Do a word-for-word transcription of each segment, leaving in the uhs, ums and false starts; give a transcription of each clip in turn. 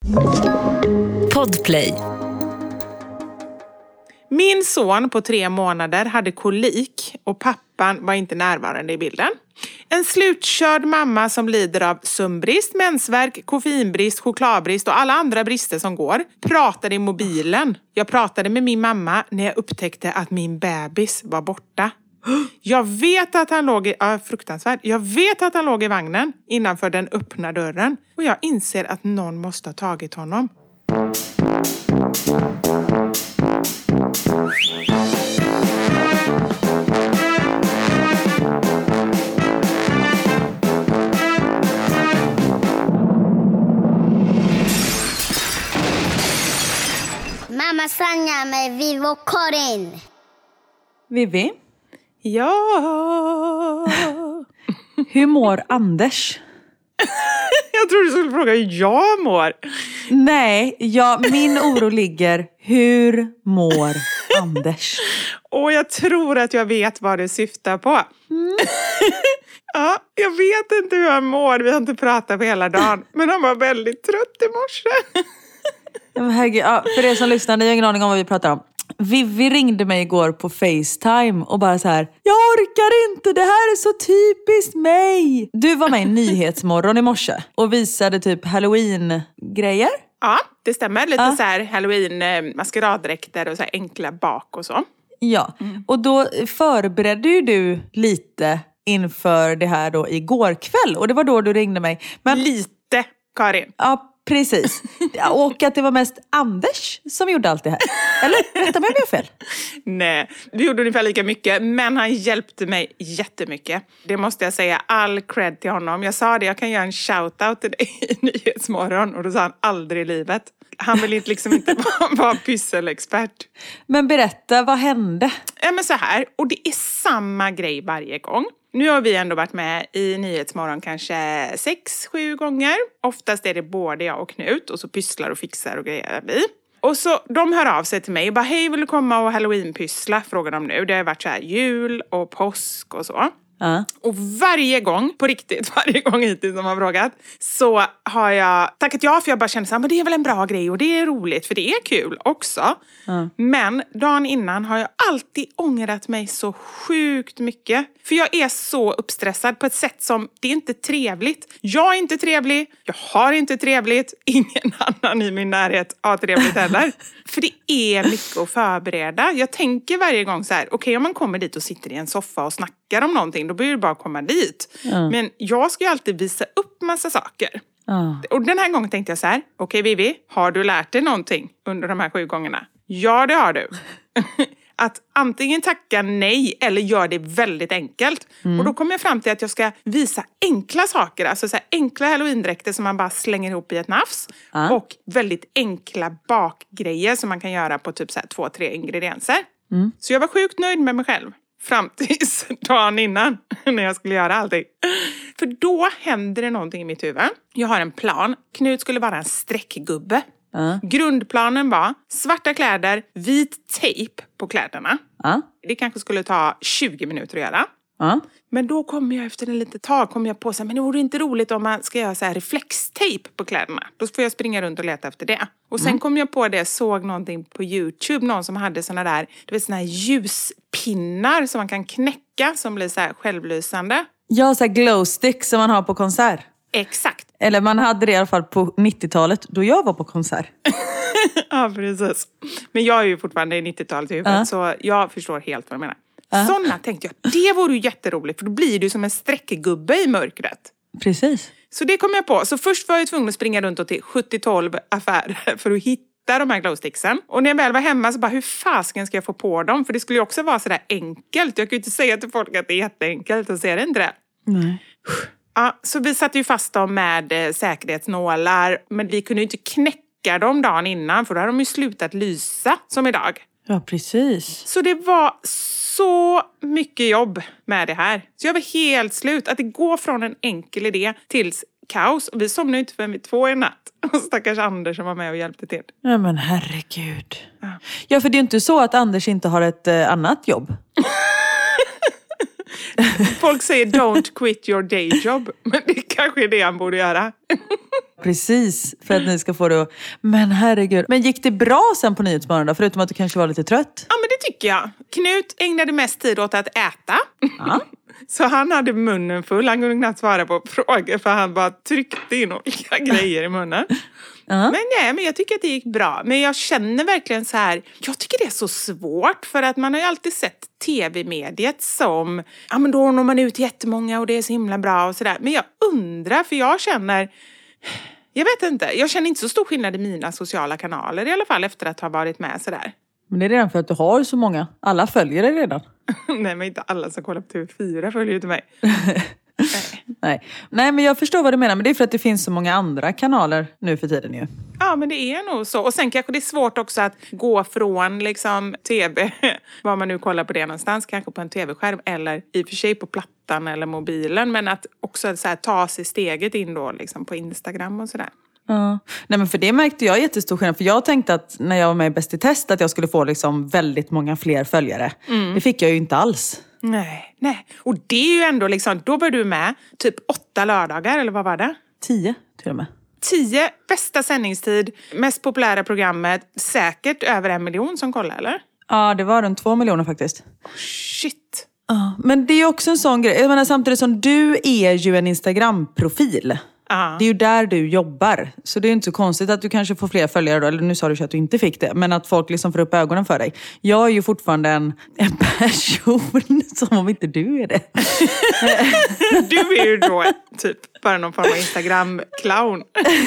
Podplay. Min son på tre månader hade kolik och pappan var inte närvarande i bilden. En slutkörd mamma som lider av sömnbrist, mensvärk, koffeinbrist, chokladbrist och alla andra brister som går pratade i mobilen. Jag pratade med min mamma när jag upptäckte att min bebis var borta. Jag vet att han låg i, ja, fruktansvärt. Jag vet att han låg i vagnen innanför den öppna dörren och jag inser att någon måste ha tagit honom. Mamma Sanja med Vivi och Karin. Vivi? Ja. Hur mår Anders? Jag tror du skulle fråga hur jag mår. Nej, ja, min oro ligger. Hur mår Anders? Och jag tror att jag vet vad det syftar på. Mm. Ja, jag vet inte hur han mår. Vi har inte pratat på hela dagen. Men han var väldigt trött i morse. Ja, men herregud, ja, för er som lyssnar, ni har ingen aning om vad vi pratar om. Vivi ringde mig igår på FaceTime och bara så här: jag orkar inte, det här är så typiskt mig. Du var med i Nyhetsmorgon i morse och visade typ Halloween-grejer. Ja, det stämmer. Lite ja. så här Halloween, maskeraddräkter och så här enkla bak och så. Ja, mm. Och då förberedde ju du lite inför det här då igår kväll. Och det var då du ringde mig. Men... Lite, Karin. Ja, precis. Och att det var mest Anders som gjorde allt det här. Eller, rätta mig om jag har fel. Nej, vi gjorde ungefär lika mycket. Men han hjälpte mig jättemycket. Det måste jag säga. All cred till honom. Jag sa det, jag kan göra en shoutout till dig i Nyhetsmorgon. Och då sa han aldrig i livet. Han vill inte liksom inte vara, vara pysselexpert. Men berätta, vad hände? Ja, men så här. Och det är samma grej varje gång. Nu har vi ändå varit med i Nyhetsmorgon kanske sex, sju gånger. Oftast är det både jag och Knut. Och så pysslar och fixar och grejer vi. Och så de hör av sig till mig och bara: hej, vill du komma och Halloween-pyssla? Frågar de nu. Det har varit så här jul och påsk och så. Uh. Och varje gång, på riktigt, varje gång hittills som har frågat, så har jag tackat ja, för jag bara känner så här, men det är väl en bra grej och det är roligt, för det är kul också. Uh. Men dagen innan har jag alltid ångrat mig så sjukt mycket. För jag är så uppstressad på ett sätt som, det är inte trevligt. Jag är inte trevlig, jag har inte trevligt, ingen annan i min närhet har trevligt heller. För det är mycket att förbereda. Jag tänker varje gång så här, okej, okay, om man kommer dit och sitter i en soffa och snackar om någonting, då blir det bara att komma dit. Mm. Men jag ska ju alltid visa upp massa saker. Mm. Och den här gången tänkte jag så här, okej, okay, Vivi, har du lärt dig någonting under de här sju gångerna? Ja, det har du. Att antingen tacka nej eller gör det väldigt enkelt. Mm. Och då kommer jag fram till att jag ska visa enkla saker. Alltså så här enkla Halloween-dräkter som man bara slänger ihop i ett nafs. Mm. Och väldigt enkla bakgrejer som man kan göra på typ så här två, tre ingredienser. Mm. Så jag var sjukt nöjd med mig själv. Fram tills dagen innan, när jag skulle göra allting. För då händer det någonting i mitt huvud. Jag har en plan. Knut skulle vara en streckgubbe. Uh. Grundplanen var svarta kläder, vit tejp på kläderna. Uh. Det kanske skulle ta tjugo minuter att göra. Uh. Men då kommer jag efter en liten tag kommer jag på så här, men det vore inte roligt om man ska göra så här reflextejp på kläderna. Då får jag springa runt och leta efter det. Och sen mm. kom jag på det, såg någonting på YouTube, någon som hade såna där, det var såna här ljuspinnar som man kan knäcka som blir så här självlysande. Ja, så här glow stick som man har på konsert. Exakt. Eller man hade det i alla fall på nittiotalet då jag var på konsert. Ja, precis. Men jag är ju fortfarande i nittiotalet i huvudet, uh. så jag förstår helt vad du menar. Uh. Sådana tänkte jag, det vore ju jätteroligt, för då blir du som en streckgubbe i mörkret. Precis. Så det kom jag på. Så först var jag tvungen att springa runt till sjuttio tolv affärer för att hitta de här glowsticksen. Och när jag väl var hemma så bara, hur fasken ska jag få på dem? För det skulle ju också vara sådär enkelt. Jag kan ju inte säga till folk att det är jätteenkelt, och ser det inte det. Nej. Ja, så vi satte ju fast dem med eh, säkerhetsnålar. Men vi kunde ju inte knäcka dem dagen innan, för då hade de ju slutat lysa som idag. Ja, precis. Så det var så mycket jobb med det här. Så jag var helt slut. Att det går från en enkel idé till kaos. Och vi somnade inte förrän vid två i natt. Och stackars Anders som var med och hjälpte till. Ja, men herregud. Ja, ja, för det är ju inte så att Anders inte har ett eh, annat jobb. Folk säger don't quit your day job. Men det kanske är det han borde göra. Precis, för att ni ska få det att... Men herregud. Men gick det bra sen på Nyhetsmorgon då? Förutom att du kanske var lite trött? Ja, men det tycker jag. Knut ägnade mest tid åt att äta. Ja. Så han hade munnen full. Han kunde knappt svara på frågor för han bara tryckte in olika grejer i munnen. Uh-huh. Men nej, men jag tycker att det gick bra. Men jag känner verkligen så här, jag tycker det är så svårt för att man har ju alltid sett tv-mediet som, ja men då når man ut jättemånga och det är så himla bra och sådär. Men jag undrar, för jag känner, jag vet inte, jag känner inte så stor skillnad i mina sociala kanaler i alla fall efter att ha varit med sådär. Men det är redan för att du har så många. Alla följer dig redan. Nej, men inte alla som kollar på T V fyra följer ju till mig. Nej. Nej. Nej, men jag förstår vad du menar. Men det är för att det finns så många andra kanaler nu för tiden ju. Ja, men det är nog så. Och sen kanske det är svårt också att gå från liksom tv, var man nu kollar på det någonstans, kanske på en tv-skärm eller i och för sig på plattan eller mobilen. Men att också så här, ta sig steget in då liksom på Instagram och sådär. Ja. Nej, men för det märkte jag jättestor skillnad. För jag tänkte att när jag var med i Bäst i test att jag skulle få liksom väldigt många fler följare. Mm. Det fick jag ju inte alls. Nej, nej. Och det är ju ändå liksom, då var du med typ åtta lördagar, eller vad var det? Tio till och med. Tio, bästa sändningstid, mest populära programmet, säkert över en miljon som kollar, eller? Ja, det var runt två miljoner faktiskt. Oh, shit. Ja, men det är också en sån grej. Jag menar, samtidigt som du är ju en Instagram-profil. Ah. Det är ju där du jobbar. Så det är inte så konstigt att du kanske får fler följare då. Eller nu sa du att du inte fick det. Men att folk liksom får upp ögonen för dig. Jag är ju fortfarande en, en person som om inte du är det. Du är ju då typ bara någon form av Instagram-clown.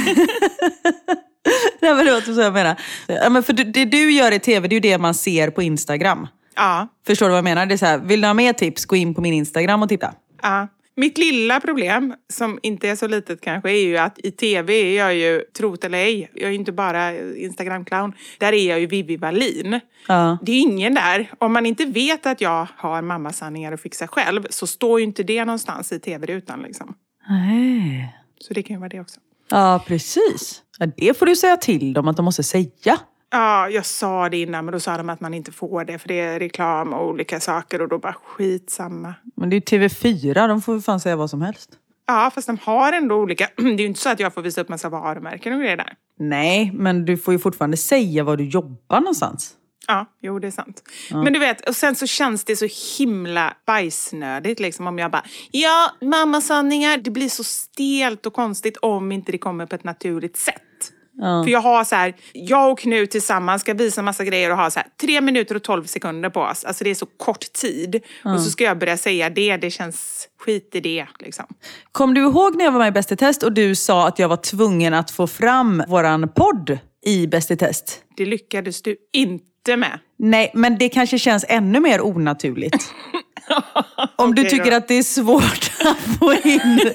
Nej, men det var så jag menar. Ja, men för det du gör i tv, det är ju det man ser på Instagram. Ja. Förstår du vad jag menar? Det är så här, vill du ha mer tips, gå in på min Instagram och titta. Ja. Mitt lilla problem, som inte är så litet kanske, är ju att i tv är jag ju, trot eller ej, jag är ju inte bara Instagram-clown. Där är jag ju Vivi Wallin. Ja. Det är ingen där. Om man inte vet att jag har mammasanningar att fixa själv, så står ju inte det någonstans i tv-rutan liksom. Nej. Så det kan ju vara det också. Ja, precis. Ja, det får du säga till dem att de måste säga. Ja, jag sa det innan, men då sa de att man inte får det för det är reklam och olika saker och då bara skitsamma. Men det är ju T V fyra, de får fan säga vad som helst. Ja, fast de har ändå olika. Det är ju inte så att jag får visa upp massa varumärken och grejer där. Nej, men du får ju fortfarande säga var du jobbar någonstans. Ja, jo det är sant. Ja. Men du vet, och sen så känns det så himla bajsnödigt liksom om jag bara, ja, mammasanningar, det blir så stelt och konstigt om inte det kommer på ett naturligt sätt. Ja. För jag har så här, jag och Knut tillsammans ska visa massa grejer och ha så här tre minuter och tolv sekunder på oss. Alltså det är så kort tid. Ja. Och så ska jag börja säga det, det känns skit i det liksom. Kom du ihåg när jag var med i Bäst i test och du sa att jag var tvungen att få fram våran podd i Bäst i test? Det lyckades du inte med. Nej, men det kanske känns ännu mer onaturligt. Om du okay, tycker då. Att det är svårt att få in...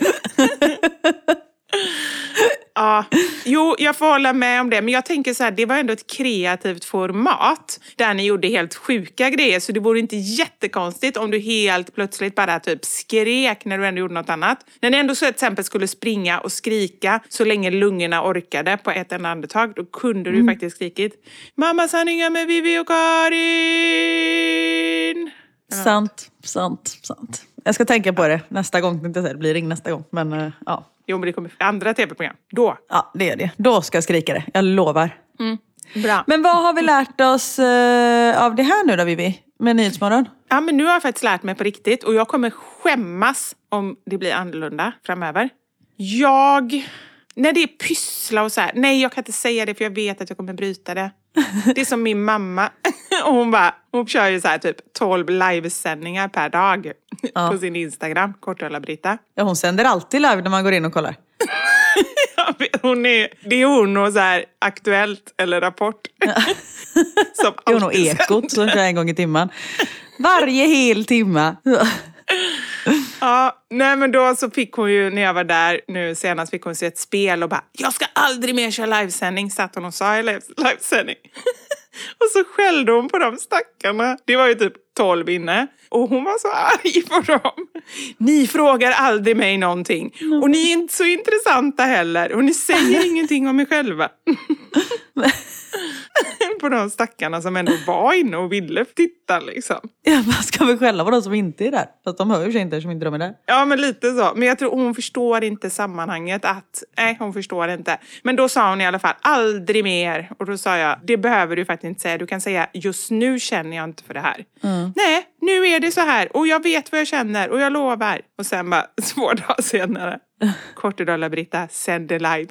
Ja, jo, jag får hålla med om det. Men jag tänker så här, det var ändå ett kreativt format där ni gjorde helt sjuka grejer. Så det vore inte jättekonstigt om du helt plötsligt bara typ skrek när du ändå gjorde något annat. När ni ändå så till exempel skulle springa och skrika så länge lungorna orkade på ett enda andetag, då kunde du mm. faktiskt skrikit Mamma sanningar med Vivi och Karin. Sant, sant, sant. Jag ska tänka på det nästa gång. Det blir ring nästa gång, men uh, ja. Jo, men det kommer andra tv-program. Då. Ja, det är det. Då ska jag skrika det. Jag lovar. Mm. Bra. Men vad har vi lärt oss uh, av det här nu då, Vivi? Med Nyhetsmorgon? Ja, men nu har jag faktiskt lärt mig på riktigt. Och jag kommer skämmas om det blir annorlunda framöver. Jag... När det är pyssla och så här. Nej, jag kan inte säga det för jag vet att jag kommer bryta det. Det är som min mamma. Och hon bara, hon kör ju så här typ tolv livesändningar per dag. Ja. På sin Instagram, Kortöla-Britta. Ja, hon sänder alltid live när man går in och kollar. Hon är, det är hon och så här Aktuellt eller Rapport. Ja. Som det är hon och Ekot som kör en gång i timmen. Varje hel timme. Ja, nej men då så fick hon ju, när jag var där nu senast fick hon se ett spel och bara, jag ska aldrig mer köra livesändning, satt hon och sa i livesändning. Och så skällde hon på de stackarna. Det var ju typ tolv inne. Och hon var så arg på dem. Ni frågar aldrig mig någonting. Mm. Och ni är inte så intressanta heller. Och ni säger ingenting om er själva. På på de stackarna som ändå var inne och ville titta liksom. Ja, man ska väl skälla på de som inte är där. Fast de hör ju sig inte som inte de är där. Ja, men lite så. Men jag tror hon förstår inte sammanhanget att... Nej, hon förstår inte. Men då sa hon i alla fall, aldrig mer. Och då sa jag, det behöver du faktiskt inte säga. Du kan säga, just nu känner jag inte för det här. Mm. Nej, nu är det så här. Och jag vet vad jag känner. Och jag lovar. Och sen bara, två dagar senare. Kortedala Britta, sänder live.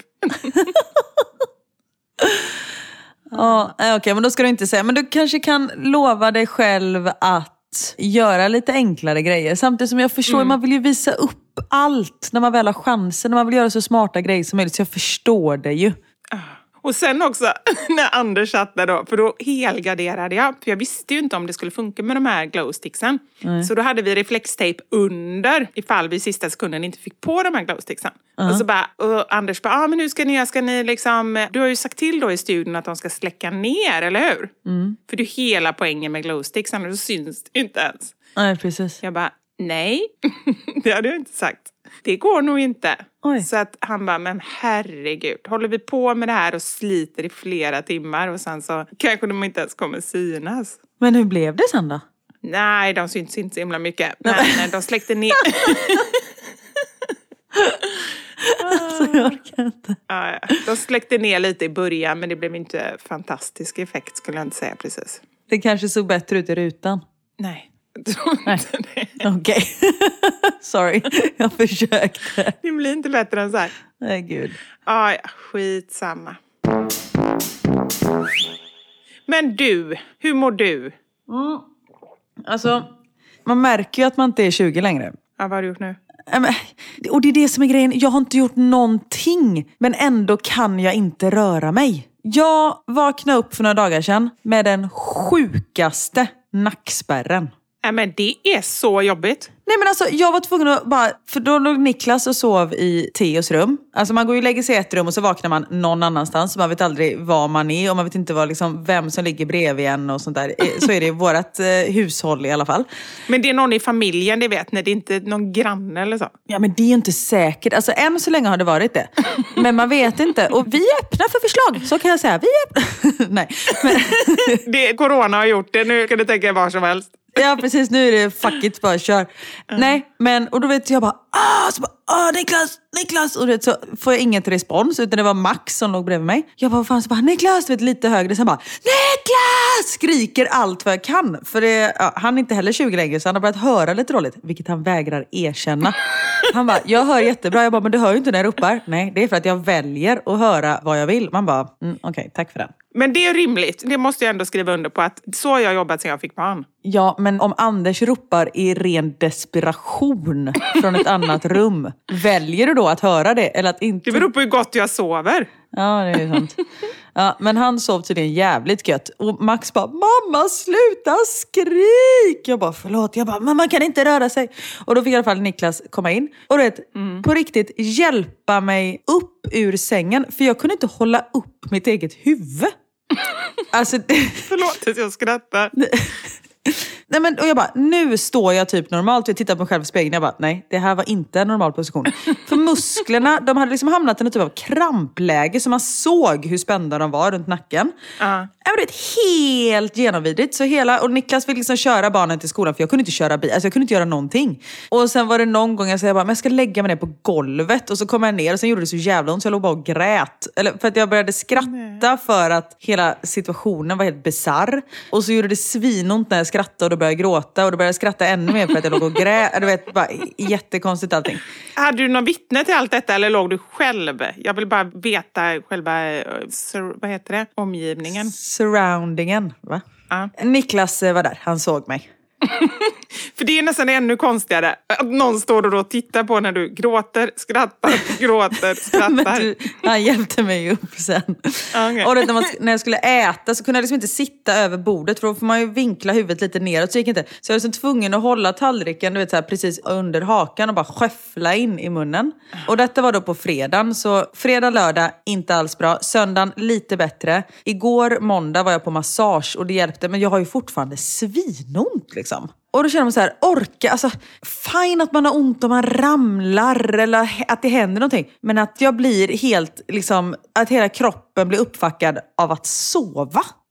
Ja, okej, okay, men då ska du inte säga. Men du kanske kan lova dig själv att göra lite enklare grejer. Samtidigt som jag förstår, mm. man vill ju visa upp allt när man väl har chansen. När man vill göra så smarta grejer som möjligt. Så jag förstår det ju. Och sen också när Anders satt där då, för då helgarderade jag. För jag visste ju inte om det skulle funka med de här glowsticksen. Mm. Så då hade vi reflextape under ifall vi i sista sekunden inte fick på de här glowsticksen. Uh-huh. Och så bara, och Anders bara, ja ah, men hur ska ni, ska ni liksom, du har ju sagt till då i studion att de ska släcka ner, eller hur? Mm. För det är hela poängen med glowsticksen och då syns det inte ens. Nej, precis. Jag bara, nej, det hade jag inte sagt. Det går nog inte. Oj. Så att han bara, men herregud, håller vi på med det här och sliter i flera timmar och sen så kanske de inte ens kommer synas. Men hur blev det sen då? Nej, de syns inte så himla mycket. Men nej, de släckte ner. Alltså jag orkar inte. Ja, de släckte ner lite i början, men det blev inte fantastisk effekt skulle jag inte säga precis. Det kanske såg bättre ut i rutan. Nej. Okej. Okay. Sorry, jag försökte. Det blir inte bättre än så här. Nej, gud. Ah, ja, skitsamma. Men du, hur mår du? Mm. Alltså, man märker ju att man inte är tjugo längre. Ja, vad har du gjort nu? Och det är det som är grejen. Jag har inte gjort någonting. Men ändå kan jag inte röra mig. Jag vaknade upp för några dagar sedan med den sjukaste nackspärren. Ja, men det är så jobbigt. Nej, men alltså jag var tvungen att bara, för då låg Niklas och sov i Theos rum. Alltså man går ju och lägger sig i ett rum och så vaknar man någon annanstans. Man vet aldrig var man är och man vet inte vad, liksom, vem som ligger bredvid en och sånt där. Så är det i vårt eh, hushåll i alla fall. Men det är någon i familjen, det vet ni. Det är inte någon granne eller så. Ja, men det är ju inte säkert. Alltså än så länge har det varit det. Men man vet inte. Och vi är öppna för förslag, så kan jag säga. Vi är öppna. Nej. Men... det, corona har gjort det, nu kan du tänka var som helst. Ja, precis. Nu är det fuck it, bara kör. Mm. Nej, men och då vet jag bara, ah, så bara, ah, Niklas, Niklas. Och vet, så får jag inget respons, utan det var Max som låg bredvid mig. Jag bara, vad fan, så bara, Niklas, vet, lite högre. Sen bara, Niklas! Skriker allt vad jag kan. För det, ja, han är inte heller tjugo längre, så han har börjat höra lite dåligt. Vilket han vägrar erkänna. Han bara, jag hör jättebra. Jag bara, men du hör ju inte när jag ropar. Nej, det är för att jag väljer att höra vad jag vill. Man bara, mm, okej, okay, tack för den. Men det är rimligt. Det måste jag ändå skriva under på att så har jag jobbat sedan jag fick barn. Ja, men om Anders ropar i ren desperation från ett annat rum, väljer du då att höra det eller att inte? Det beror på hur gott jag sover. Ja, det är sant. Ja, men han sov tydligen jävligt gött. Och Max bara, mamma sluta skrik! Jag bara, förlåt. Jag bara, men man kan inte röra sig. Och då fick i alla fall Niklas komma in. Och du vet, mm. på riktigt hjälpa mig upp ur sängen. För jag kunde inte hålla upp mitt eget huvud. Alltså, det... Förlåt att jag skrattar. Nej, men, och jag bara, nu står jag typ normalt. Jag tittar på mig själv i spegeln. Jag bara, nej, det här var inte en normal position. För musklerna, de hade liksom hamnat i något typ av krampläge. Så man såg hur spända de var runt nacken. Uh-huh. Det var helt genomvidrigt. Så hela, och Niklas fick liksom köra barnen till skolan. För jag kunde inte köra bil, alltså jag kunde inte göra någonting. Och sen var det någon gång jag sa, jag bara, men jag ska lägga mig ner på golvet. Och så kom jag ner och sen gjorde det så jävla ont. Så jag låg bara och grät. Eller för att jag började skratta nej. För att hela situationen var helt bizarr. Och så gjorde det svinont när jag skrattade och då började jag gråta. Och då började jag skratta ännu mer för att jag låg och grät. Du vet, bara jättekonstigt allting. Hade du någon vittne till allt detta eller låg du själv? Jag vill bara veta själva, vad heter det? Omgivningen. Surroundingen, va? Uh. Niklas var där, han såg mig. För det är nästan ännu konstigare att någon står och då tittar på när du gråter, skrattar, gråter, skrattar. du, han hjälpte mig upp sen. Okay. Och det, när, man, när jag skulle äta så kunde jag liksom inte sitta över bordet, för då får man ju vinkla huvudet lite neråt, så gick inte. Så jag var liksom tvungen att hålla tallriken, du vet, så här, precis under hakan och bara sköffla in i munnen. Och detta var då på fredagen, så fredag, lördag, inte alls bra. Söndagen, lite bättre. Igår, måndag, var jag på massage och det hjälpte, men jag har ju fortfarande svinont liksom. Och då känner man så här, orka, alltså fine att man har ont om man ramlar eller att det händer någonting. Men att jag blir helt, liksom, att hela kroppen blir uppfackad av att sova.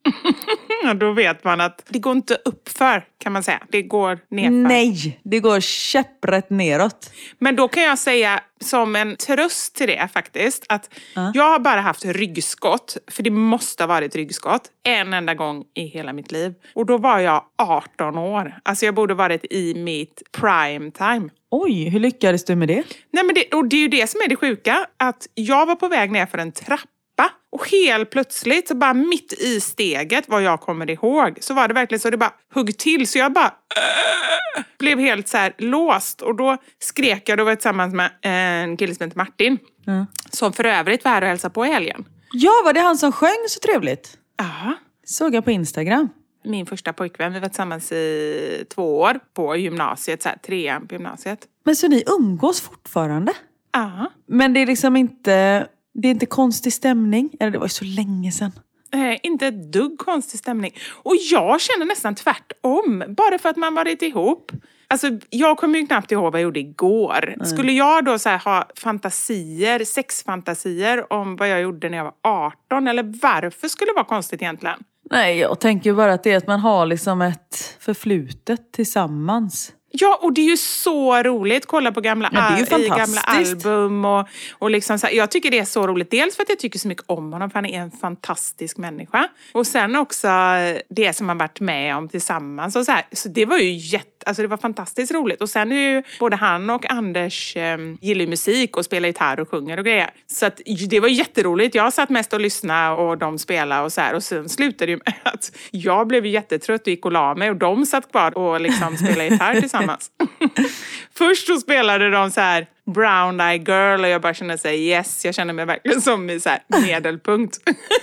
Ja, då vet man att det går inte uppför, kan man säga. Det går nerför. Nej, det går käpprätt neråt. Men då kan jag säga som en tröst till det faktiskt att uh. jag har bara haft ryggskott, för det måste ha varit ryggskott, en enda gång i hela mitt liv. Och då var jag arton år. Alltså jag borde varit i mitt prime time. Oj, hur lyckades du med det? Nej, men det, och det är ju det som är det sjuka, att jag var på väg ner för en trappa. Och helt plötsligt, så bara mitt i steget, vad jag kommer ihåg, så var det verkligen så det bara hugg till. Så jag bara äh, blev helt så här låst. Och då skrek jag, då var jag tillsammans med en kille som heter Martin. Mm. Som för övrigt var här och hälsade på i helgen. Ja, var det han som sjöng så trevligt? Ja. Såg jag på Instagram. Min första pojkvän, vi var tillsammans i två år på gymnasiet, så här, trean på gymnasiet. Men så ni umgås fortfarande? Ja. Men det är liksom inte... Det är inte konstig stämning? Eller det var ju så länge sedan. Eh, inte ett dugg konstig stämning. Och jag känner nästan tvärtom. Bara för att man varit ihop. Alltså, jag kommer ju knappt ihåg vad jag gjorde igår. Mm. Skulle jag då så här, ha fantasier, sexfantasier om vad jag gjorde när jag var arton? Eller varför skulle det vara konstigt egentligen? Nej, jag tänker bara att det är att man har liksom ett förflutet tillsammans. Ja, och det är ju så roligt. Kolla på gamla, ja, det är ju i gamla album. Och, och liksom så här, jag tycker det är så roligt. Dels för att jag tycker så mycket om honom. För han är en fantastisk människa. Och sen också det som man varit med om tillsammans. Och så, här, så det var ju jätte... Alltså det var fantastiskt roligt. Och sen är ju både han och Anders eh, gillar ju musik och spelar gitarr och sjunger och grejer. Så att det var jätteroligt. Jag satt mest och lyssnade och de spelade och så här. Och sen slutade det ju med att jag blev jättetrött och gick och la mig. Och de satt kvar och liksom spelade gitarr tillsammans. Först så spelade de så här Brown Eye Girl och jag bara kände sig yes, jag kände mig verkligen som i så här medelpunkt.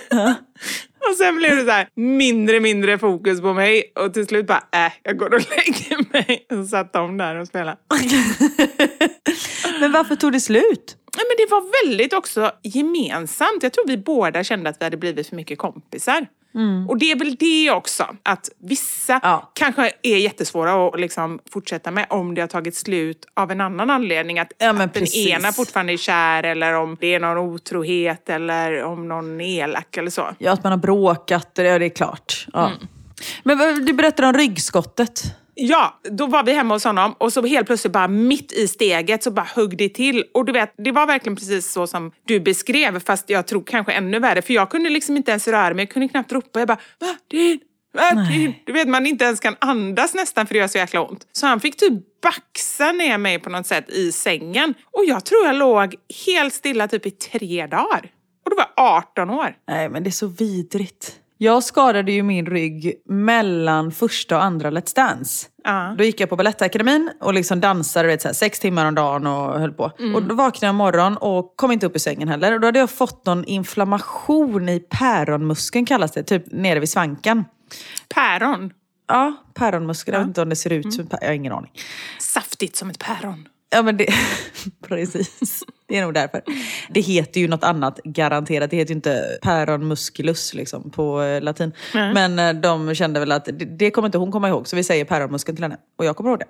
Och sen blev det så här mindre mindre fokus på mig och till slut bara äh, jag går och lägger mig och satt de där och spelade. Men varför tog det slut? Men det var väldigt också gemensamt. Jag tror vi båda kände att vi hade blivit för mycket kompisar. Mm. Och det är väl det också, att vissa ja. kanske är jättesvåra att liksom fortsätta med om det har tagit slut av en annan anledning. Att, ja, att den ena fortfarande är kär, eller om det är någon otrohet, eller om någon är elak eller så. Ja, att man har bråkat, ja, det är klart. Ja. Mm. Men du berättade om ryggskottet. Ja, då var vi hemma hos honom och så helt plötsligt bara mitt i steget så bara högg det till. Och du vet, det var verkligen precis så som du beskrev, fast jag tror kanske ännu värre. För jag kunde liksom inte ens röra mig, jag kunde knappt ropa. Jag bara, Martin, Martin. Du vet, man inte ens kan andas nästan för det gör så jäkla ont. Så han fick typ baxa ner mig på något sätt i sängen. Och jag tror jag låg helt stilla typ i tre dagar. Och då var jag arton år. Nej, men det är så vidrigt. Jag skadade ju min rygg mellan första och andra Let's Dance. Uh. Då gick jag på Balettakademin och liksom dansade vet, så här, sex timmar om dagen och höll på. Mm. Och då vaknade jag morgon och kom inte upp i sängen heller. Och då hade jag fått någon inflammation i päronmuskeln kallas det, typ nere vid svanken. Päron? Ja, päronmuskeln. Uh. Jag vet inte om det ser ut som, jag har ingen aning. Saftigt som ett päron. Ja, men det, precis. Det är nog därför. Det heter ju något annat, garanterat. Det heter ju inte päron musculus liksom, på latin. Mm. Men de kände väl att det, det kommer inte hon komma ihåg. Så vi säger päronmuskeln till henne. Och jag kommer ihåg det.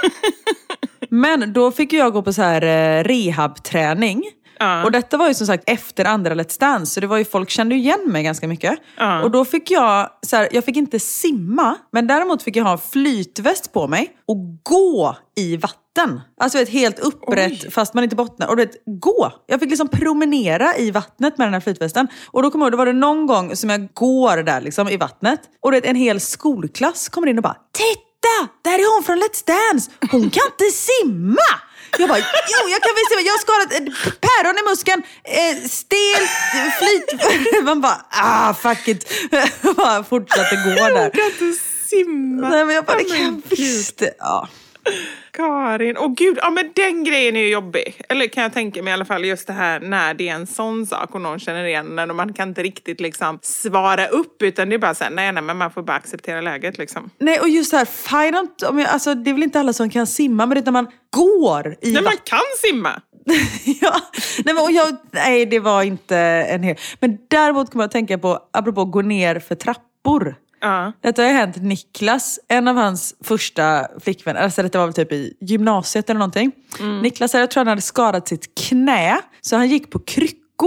Men då fick jag gå på så här rehabträning. Uh. Och detta var ju som sagt efter andra Let's Dance. Så det var ju, folk kände ju igen mig ganska mycket. Uh. Och då fick jag, så här, jag fick inte simma. Men däremot fick jag ha en flytväst på mig. Och gå i vatten. Alltså ett helt upprätt, Oj. fast man inte bottnar. Och du vet, gå. Jag fick liksom promenera i vattnet med den här flytvästen. Och då kommer jag ihåg, då var det någon gång som jag går där liksom i vattnet. Och du vet, en hel skolklass kommer in och bara, titta! Där är hon från Let's Dance. Hon kan inte simma! Jag bara, jo jag kan visst, jag har skadat eh, päron i muskeln, eh, stel, flyt. Man bara, ah fuck it. Jag bara fortsatte gå där. Jag kan inte simma. Nej men jag bara, det kan jag visst. Ja. Karin, åh gud, ja men den grejen är ju jobbig. Eller kan jag tänka mig i alla fall just det här när det är en sån sak och någon känner igen när man kan inte riktigt liksom svara upp utan det är bara så här, nej nej men man får bara acceptera läget liksom. Nej och just det här, fine, om jag, alltså det är väl inte alla som kan simma men det är när man går i Nej man kan simma. Ja, nej, men, och jag, nej det var inte en hel. Men däremot kommer jag tänka på, apropå gå ner för trappor. Uh. Detta har ju hänt Niklas, en av hans första flickvänner, alltså detta var väl typ i gymnasiet eller någonting. Mm. Niklas, jag tror han hade skadat sitt knä, så han gick på kryckor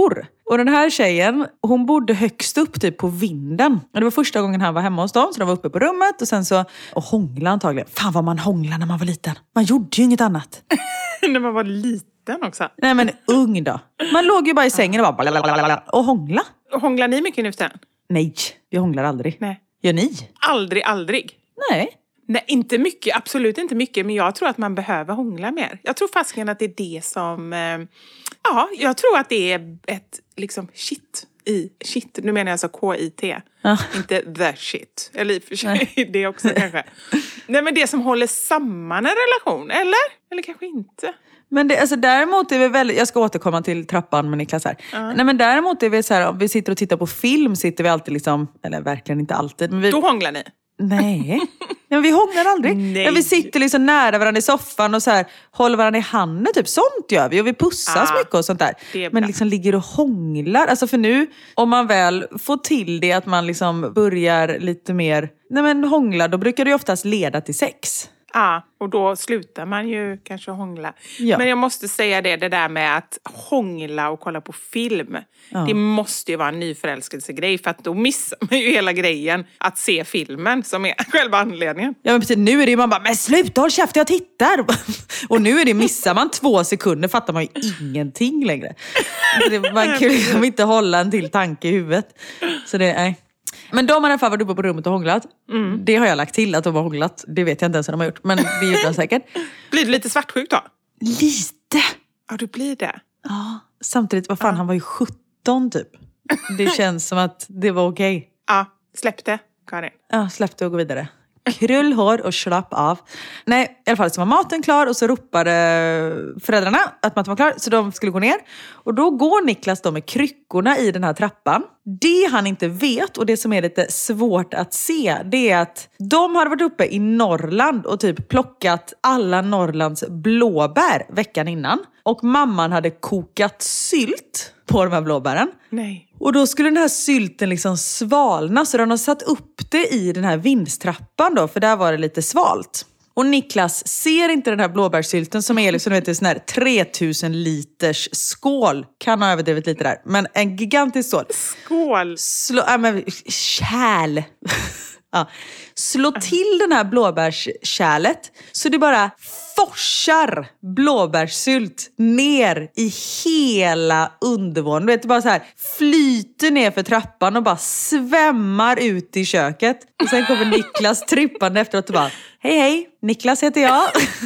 Och den här tjejen, hon bodde högst upp typ på vinden. Och det var första gången han var hemma hos dem. Så de var uppe på rummet och sen så... Och hångla antagligen. Fan vad man hånglar när man var liten. Man gjorde ju inget annat. När man var liten också. Nej men ung då. Man låg ju bara i sängen och bara... Och hångla. Hånglar ni mycket nu för tiden? Nej, vi hånglar aldrig. Nej. Gör ni? Aldrig, aldrig. Nej. Nej, inte mycket. Absolut inte mycket. Men jag tror att man behöver hångla mer. Jag tror fasiken att det är det som... Eh, ja, jag tror att det är ett liksom shit i shit. Nu menar jag alltså K I T. Ja. Inte the shit. Eller i och för sig det också kanske. Nej, men det som håller samman en relation. Eller? Eller kanske inte. Men det, alltså däremot är vi väldigt... Jag ska återkomma till trappan med Niklas här. Uh-huh. Nej men däremot är vi så här... Om vi sitter och tittar på film sitter vi alltid liksom... Eller verkligen inte alltid. Men vi, Då hånglar ni? Nej. Men vi hånglar aldrig. Nej. Men vi sitter liksom nära varandra i soffan och så här, håller varandra i handen. Typ sånt gör vi. Och vi pussas ah, mycket och sånt där. Men liksom ligger och hånglar. Alltså för nu, om man väl får till det att man liksom börjar lite mer... Nej men hånglar, då brukar det ju oftast leda till sex. Ja, och då slutar man ju kanske hångla. Ja. Men jag måste säga det, det där med att hångla och kolla på film. Ja. Det måste ju vara en nyförälskelsegrej, för att då missar man ju hela grejen att se filmen som är själva anledningen. Ja men precis, nu är det ju man bara, men sluta håll käft, jag tittar. Och nu är det, missar man två sekunder fattar man ju ingenting längre. Man kan ju liksom inte hålla en till tanke i huvudet. Så det, nej. Men de har i alla fall varit uppe på rummet och hånglat. Mm. Det har jag lagt till att de har hånglat. Det vet jag inte ens vad de har gjort. Men det gjorde de säkert. Blir du lite svartsjuk då? Lite. Ja, du blir det. Ja, samtidigt, vad fan, ja. Han var ju sjutton typ. Det känns som att det var okej. Okay. Ja, släpp det, Karin. Ja, släpp det och gå vidare. Krull hår och slapp av. Nej, i alla fall så var maten klar och så ropade föräldrarna att maten var klar så de skulle gå ner. Och då går Niklas då med kryckorna i den här trappan. Det han inte vet och det som är lite svårt att se, det är att de hade varit uppe i Norrland och typ plockat alla Norrlands blåbär veckan innan. Och mamman hade kokat sylt på de här blåbären. Nej. Och då skulle den här sylten liksom svalna. Så de har satt upp det i den här vindstrappan då. För där var det lite svalt. Och Niklas ser inte den här blåbärssylten som är liksom, vet du, sån här tretusen liters skål. Kan ha överdrivet lite där. Men en gigantisk skål. Skål! Slå, äh, men, kärl. Ja. Slå till den här blåbärskärlet så det bara forsar blåbärssylt ner i hela undervåningen. Du vet, det bara så här flyter ner för trappan och bara svämmar ut i köket. Och sen kommer Niklas trippande efteråt och bara, hej hej, Niklas heter jag.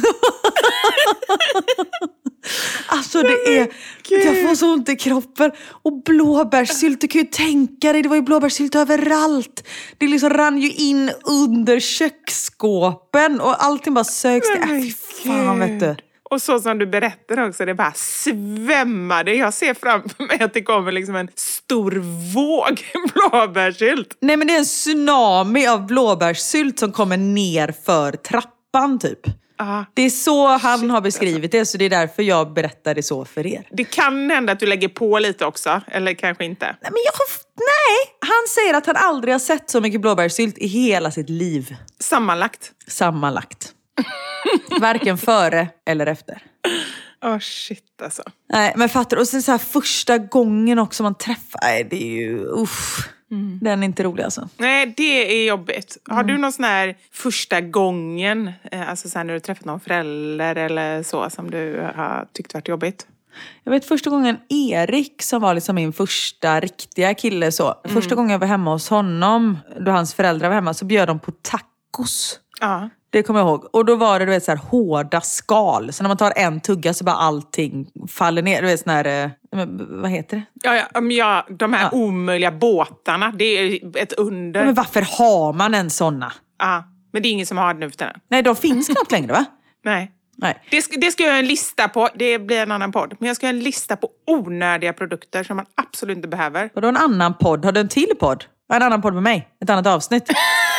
Alltså det är, jag får så ont i kroppen. Och blåbärssylt, du kan ju tänka dig, det var ju blåbärssylt överallt. Det liksom rann ju in under köksskåpen och allting bara sögs. Äh, fy fan vet du. Och så som du berättar också, det bara svämmade. Jag ser framför mig att det kommer liksom en stor våg blåbärssylt. Nej men det är en tsunami av blåbärssylt som kommer ner för trappan typ. Ah, det är så han shit, har beskrivit det, så det är därför jag berättar det så för er. Det kan hända att du lägger på lite också, eller kanske inte. Nej, men jag, nej, han säger att han aldrig har sett så mycket blåbärssylt i hela sitt liv. Sammanlagt. Sammanlagt. Varken före eller efter. Åh oh, shit alltså. Nej, men fattar du? Och sen så här första gången också man träffar, nej, det är ju, uff. Mm. Den är inte rolig alltså. Nej, det är jobbigt. Har mm. du någon sån här första gången, alltså så här när du träffat någon förälder eller så som du har tyckt varit jobbigt? Jag vet första gången Erik som var liksom min första riktiga kille så. Mm. Första gången jag var hemma hos honom, då hans föräldrar var hemma, så bjöd de på tacos. Ja. Det kommer jag ihåg. Och då var det, du vet, så här hårda skal. Så när man tar en tugga så bara allting faller ner. Du vet, sån här, vad heter det? Ja, ja, ja de här ja. omöjliga båtarna. Det är ett under. Men varför har man en såna? Ja, men det är ingen som har det nu för tiden. Nej, de finns knappt längre, va? Nej. Nej. Det ska, det ska jag göra en lista på. Det blir en annan podd. Men jag ska göra en lista på onödiga produkter som man absolut inte behöver. Och då en annan podd? Har du en till podd? En annan podd med mig? Ett annat avsnitt?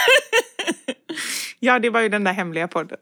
Ja, det var ju den där hemliga podden.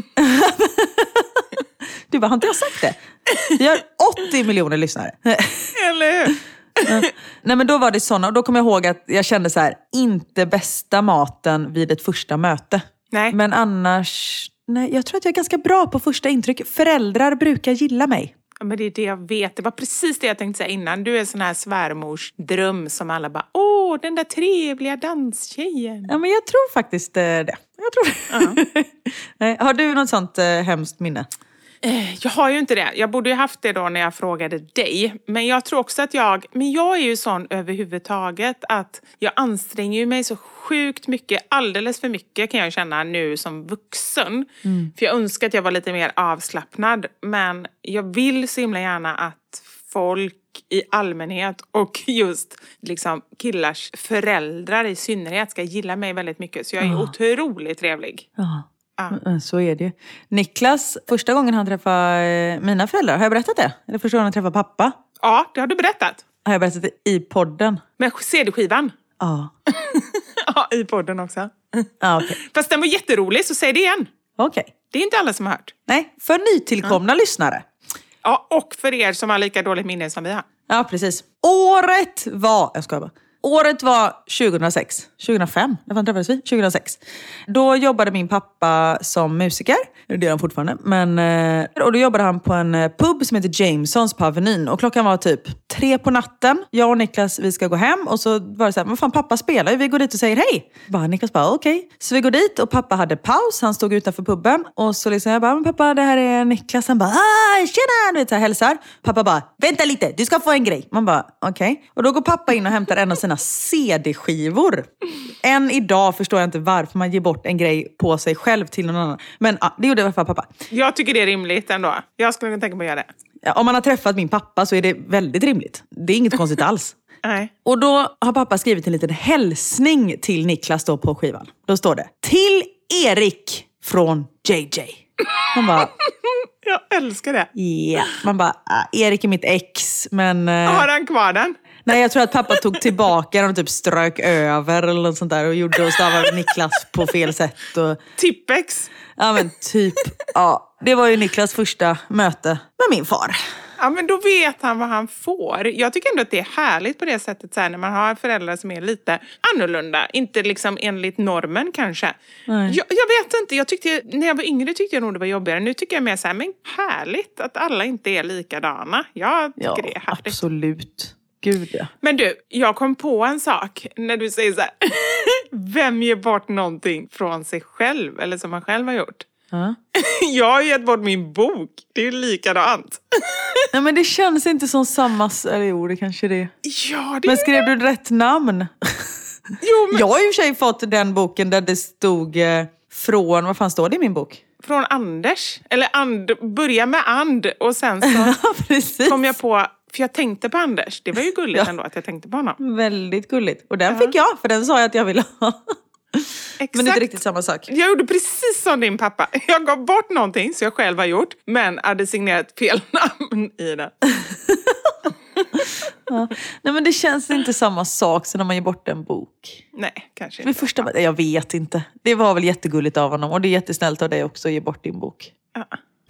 Du bara, har inte jag sagt det? Vi har åttio miljoner lyssnare. Eller hur? Nej, men då var det såna. Och då kommer jag ihåg att jag kände så här, inte bästa maten vid ett första möte. Nej. Men annars, nej, jag tror att jag är ganska bra på första intryck. Föräldrar brukar gilla mig. Ja, men det är det jag vet. Det var precis det jag tänkte säga innan. Du är en sån här svärmors dröm som alla bara, åh, den där trevliga danstjejen. Ja, men jag tror faktiskt eh, det. Jag tror det. Uh-huh. Har du något sånt eh, hemskt minne? Jag har ju inte det. Jag borde ju haft det då när jag frågade dig. Men jag tror också att jag... Men jag är ju sån överhuvudtaget att jag anstränger mig så sjukt mycket. Alldeles för mycket kan jag känna nu som vuxen. Mm. För jag önskar att jag var lite mer avslappnad. Men jag vill så himla gärna att folk i allmänhet och just liksom killars föräldrar i synnerhet ska gilla mig väldigt mycket. Så jag är Ja. otroligt trevlig. Ja. Ja. Så är det ju. Niklas, första gången han träffade mina föräldrar, har jag berättat det? Eller första gången han träffade pappa? Ja, det har du berättat. Har jag berättat det i podden? Med C D-skivan? Ja. Ja, i podden också. Ja, okej. Fast den var jätterolig, så säg det igen. Okej. Det är inte alla som har hört. Nej, för nytillkomna lyssnare. Ja, och för er som har lika dåligt minne som vi har. Ja, precis. Året var... Jag skojar bara. Året var tjugohundrasex. tjugohundrafem. När fan träffades vi? tjugohundrasex. Då jobbade min pappa som musiker. Det är han fortfarande. Men, och då jobbade han på en pub som heter Jamesons på Avenyn. Och klockan var typ tre på natten. Jag och Niklas, vi ska gå hem. Och så var det så här, men fan, pappa spelar ju. Vi går dit och säger hej. Bara, Niklas bara, okej. Okay. Så vi går dit och pappa hade paus. Han stod utanför puben. Och så liksom jag bara, men pappa, det här är Niklas. Han bara, ah, tjena! Du vet, så här, hälsar. Pappa bara, vänta lite, du ska få en grej. Man bara, okej. Okay. Och då går pappa in och hämtar en av sina C D-skivor. Än idag förstår jag inte varför man ger bort en grej på sig själv till någon annan. Men ja, det gjorde i alla fall pappa. Jag tycker det är rimligt ändå. Jag skulle tänka på att göra det. Ja, om man har träffat min pappa så är det väldigt rimligt. Det är inget konstigt alls. Nej. Och då har pappa skrivit en liten hälsning till Niklas då på skivan. Då står det, till Erik från J J. Man bara... Jag älskar det. Ja, yeah. Man bara, ah, Erik är mitt ex, men... Uh... Har han kvar den? Nej, jag tror att pappa tog tillbaka den och typ strök över eller något sånt där och gjorde och stavade Niklas på fel sätt. Och... Tippex. Ja, men typ. Ja, det var ju Niklas första möte med min far. Ja, men då vet han vad han får. Jag tycker ändå att det är härligt på det sättet så här, när man har föräldrar som är lite annorlunda. Inte liksom enligt normen kanske. Jag, jag vet inte. Jag tyckte, när jag var yngre tyckte jag nog det var jobbigare. Nu tycker jag mer så här, men härligt att alla inte är likadana. Jag tycker ja, det är härligt. Absolut. Gud, ja. Men du, jag kom på en sak när du säger så här. Vem ger bort någonting från sig själv eller som man själv har gjort? Ja. Jag har gett bort min bok. Det är ju likadant. Nej, men det känns inte som samma... Eller jo, det kanske det är. Ja, det Men skrev du rätt namn? Jo, men... Jag har ju i och för sig fått den boken där det stod eh, från... Vad fan står det i min bok? Från Anders. Eller and, börja med and och sen så Precis. kom jag på... För jag tänkte på Anders. Det var ju gulligt ja. ändå att jag tänkte på honom. Väldigt gulligt. Och den ja. fick jag, för den sa jag att jag ville ha. Exakt. Men det är inte riktigt samma sak. Jag gjorde precis som din pappa. Jag gav bort någonting som jag själv har gjort. Men hade signerat fel namn i den. Ja. Nej, men det känns inte samma sak som när man ger bort en bok. Nej, kanske inte. Men första, jag vet inte. Det var väl jättegulligt av honom. Och det är jättesnällt av dig också att ge bort din bok. Ja.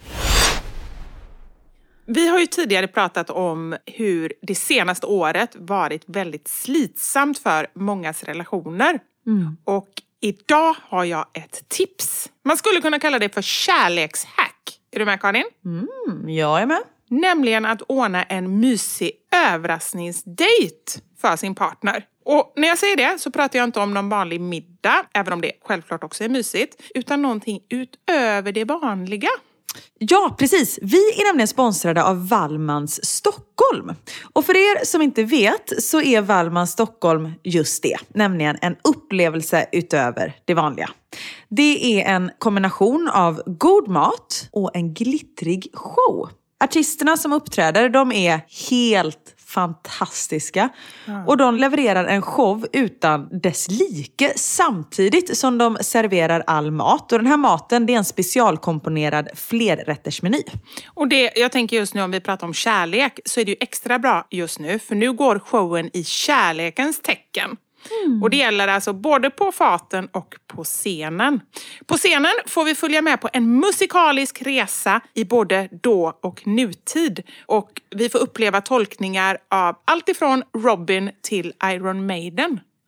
Vi har ju tidigare pratat om hur det senaste året varit väldigt slitsamt för mångas relationer. Mm. Och idag har jag ett tips. Man skulle kunna kalla det för kärlekshack. Är du med, Karin? Mm, jag är med. Nämligen att ordna en mysig överraskningsdate för sin partner. Och när jag säger det så pratar jag inte om någon vanlig middag, även om det självklart också är mysigt, utan någonting utöver det vanliga. Ja, precis. Vi är nämligen sponsrade av Wallmans Stockholm. Och för er som inte vet så är Wallmans Stockholm just det. Nämligen en upplevelse utöver det vanliga. Det är en kombination av god mat och en glittrig show. Artisterna som uppträder, de är helt fantastiska. Mm. Och de levererar en show utan dess like samtidigt som de serverar all mat. Och den här maten, det är en specialkomponerad flerrättersmeny. Och det, jag tänker just nu om vi pratar om kärlek så är det ju extra bra just nu. För nu går showen i kärlekens tecken. Mm. Och det gäller alltså både på faten och på scenen. På scenen får vi följa med på en musikalisk resa i både då och nutid. Och vi får uppleva tolkningar av allt ifrån Robin till Iron Maiden.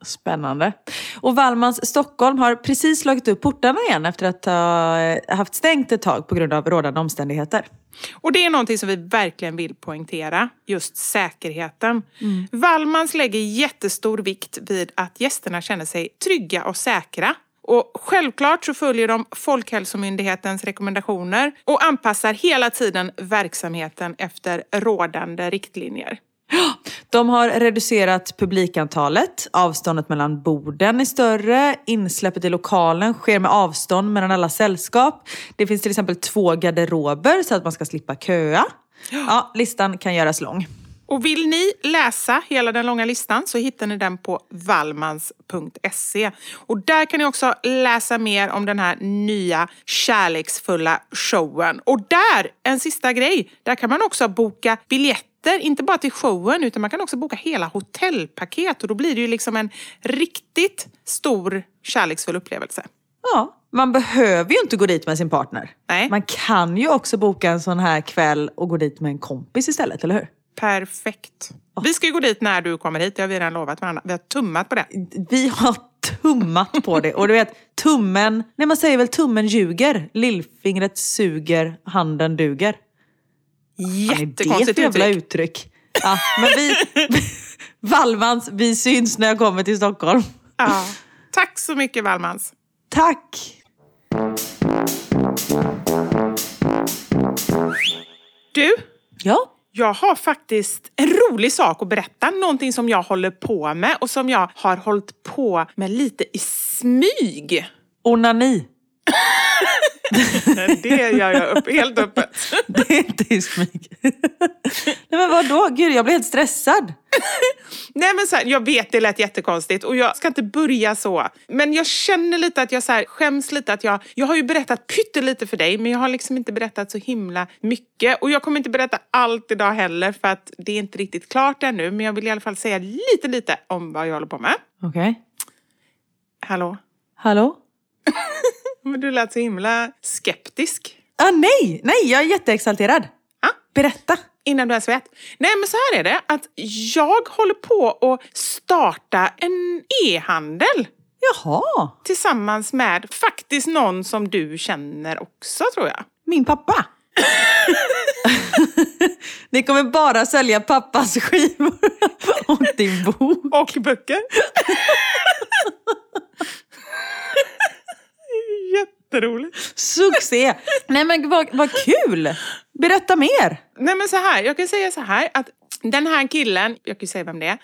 Spännande. Och Wallmans Stockholm har precis slagit upp portarna igen efter att ha haft stängt ett tag på grund av rådande omständigheter. Och det är någonting som vi verkligen vill poängtera, just säkerheten. Mm. Wallmans lägger jättestor vikt vid att gästerna känner sig trygga och säkra. Och självklart så följer de Folkhälsomyndighetens rekommendationer och anpassar hela tiden verksamheten efter rådande riktlinjer. De har reducerat publikantalet, avståndet mellan borden är större, insläppet i lokalen sker med avstånd mellan alla sällskap. Det finns till exempel två garderober så att man ska slippa köa. Ja, listan kan göras lång. Och vill ni läsa hela den långa listan så hittar ni den på wallmans punkt se. Och där kan ni också läsa mer om den här nya kärleksfulla showen. Och där, en sista grej, där kan man också boka biljetter, inte bara till showen utan man kan också boka hela hotellpaket. Och då blir det ju liksom en riktigt stor kärleksfull upplevelse. Ja, man behöver ju inte gå dit med sin partner. Nej. Man kan ju också boka en sån här kväll och gå dit med en kompis istället, eller hur? Perfekt. Vi ska ju gå dit när du kommer hit. Det har vi redan lovat varandra. Vi har tummat på det. Vi har tummat på det. Och du vet, tummen... Nej, man säger väl tummen ljuger. Lillfingret suger, handen duger. Jättekonstigt det är ett jävla uttryck. Ja, men vi... Wallmans, vi syns när jag kommer till Stockholm. Ja. Tack så mycket, Wallmans. Tack. Du? Ja? Jag har faktiskt en rolig sak att berätta. Någonting som jag håller på med och som jag har hållit på med lite i smyg. Onani. Det gör jag upp, helt öppet. Det är inte i smyg. Nej men vadå? Gud, jag blir helt stressad. Nej men så här, jag vet det lät jättekonstigt och jag ska inte börja så. Men jag känner lite att jag så här, skäms lite att jag, jag har ju berättat pyttelite för dig men jag har liksom inte berättat så himla mycket. Och jag kommer inte berätta allt idag heller för att det är inte riktigt klart ännu. Men jag vill i alla fall säga lite lite om vad jag håller på med. Okej. Okay. Hallå? Hallå? Men du lät så himla skeptisk. Ah, nej, nej, jag är jätteexalterad. Ah? Berätta. Innan du ens vet. Nej men så här är det att jag håller på att starta en e-handel. Jaha. Tillsammans med faktiskt någon som du känner också tror jag. Min pappa. Ni kommer bara sälja pappas skivor och din bok. Och böcker. Jätteroligt. Succé. Nej men vad, vad kul. Berätta mer. Nej men så här, jag kan säga så här att den här killen, jag kan säga vem det är.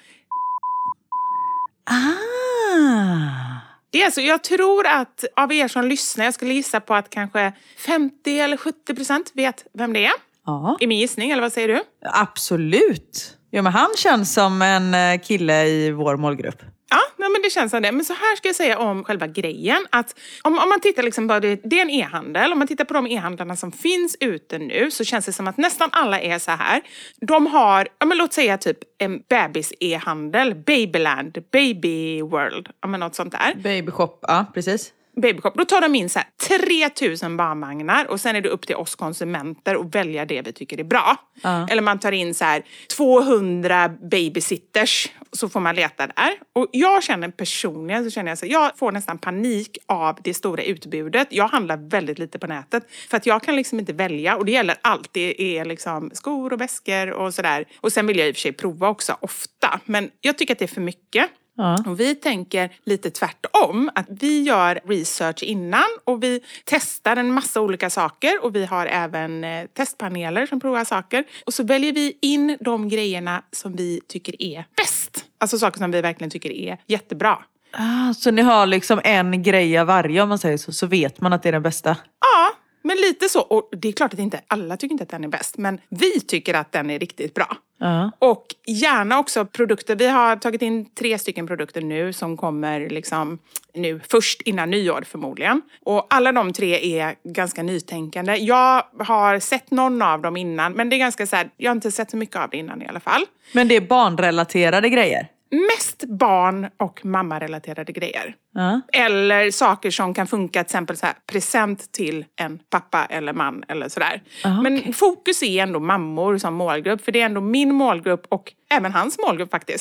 Ah. Det är alltså, jag tror att av er som lyssnar, jag skulle gissa på att kanske femtio eller sjuttio procent vet vem det är. Ja. I min gissning, eller vad säger du? Absolut. Ja, men han känns som en kille i vår målgrupp. Ja, nej, men det känns som det. Men så här ska jag säga om själva grejen. Att om, om man tittar liksom på det, det är en e-handel. Om man tittar på de e-handlarna som finns ute nu så känns det som att nästan alla är så här. De har, ja, men låt säga typ en bebis-e-handel. Babyland, Baby World, ja, men något sånt där. Babyshop, ja precis. Babyshop. Då tar de in så här tre tusen barnvagnar och sen är det upp till oss konsumenter att välja det vi tycker är bra. Uh. Eller man tar in så här tvåhundra babysitters så får man leta där. Och jag känner personligen så känner jag så här, jag får nästan panik av det stora utbudet. Jag handlar väldigt lite på nätet för att jag kan liksom inte välja och det gäller allt. Det är liksom skor och väskor och sådär. Och sen vill jag i och för sig prova också ofta. Men jag tycker att det är för mycket. Ja. Och vi tänker lite tvärtom, att vi gör research innan och vi testar en massa olika saker och vi har även eh, testpaneler som provar saker. Och så väljer vi in de grejerna som vi tycker är bäst. Alltså saker som vi verkligen tycker är jättebra. Ah, så ni har liksom en grej av varje om man säger så, så vet man att det är den bästa? Ja, men lite så. Och det är klart att inte alla tycker inte att den är bäst, men vi tycker att den är riktigt bra. Uh-huh. Och gärna också produkter. Vi har tagit in tre stycken produkter nu som kommer liksom nu först innan nyår förmodligen. Och alla de tre är ganska nytänkande. Jag har sett någon av dem innan, men det är ganska så här, jag har inte sett så mycket av det innan i alla fall. Men det är barnrelaterade grejer? Mest barn- och mammarelaterade grejer. Uh. Eller saker som kan funka, till exempel så här, present till en pappa eller man eller sådär. Uh, Men okay. fokus är ändå mammor som målgrupp. För det är ändå min målgrupp och även hans målgrupp faktiskt.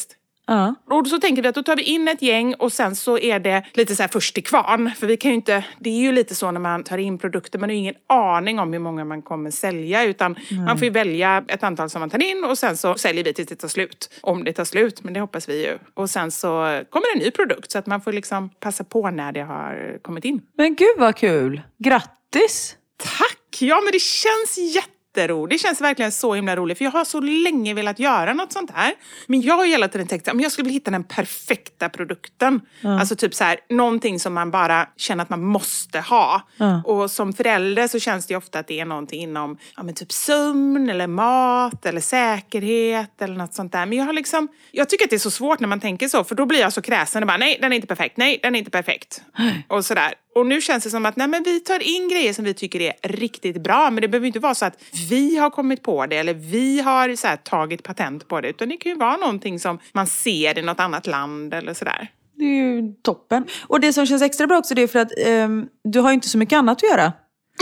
Ja. Och så tänker vi att då tar vi in ett gäng och sen så är det lite så här först till kvarn. För vi kan ju inte, det är ju lite så när man tar in produkter, man har ju ingen aning om hur många man kommer sälja. Utan mm. man får ju välja ett antal som man tar in och sen så säljer vi tills det tar slut. Om det tar slut, men det hoppas vi ju. Och sen så kommer en ny produkt så att man får liksom passa på när det har kommit in. Men gud vad kul! Grattis! Tack! Ja, men det känns jätteroligt. Det känns verkligen så himla roligt. För jag har så länge velat göra något sånt här. Men jag har hela tiden tänkt att jag skulle vilja hitta den perfekta produkten. Mm. Alltså typ så här, någonting som man bara känner att man måste ha. Mm. Och som förälder så känns det ofta att det är någonting inom ja, men typ sömn eller mat eller säkerhet eller något sånt där. Men jag har liksom, jag tycker att det är så svårt när man tänker så. För då blir jag så kräsen och bara, nej den är inte perfekt, nej den är inte perfekt. Mm. Och sådär. Och nu känns det som att nej, men vi tar in grejer som vi tycker är riktigt bra. Men det behöver inte vara så att vi har kommit på det. Eller vi har så här, tagit patent på det. Utan det kan ju vara någonting som man ser i något annat land eller sådär. Det är ju toppen. Och det som känns extra bra också det är för att um, du har ju inte så mycket annat att göra.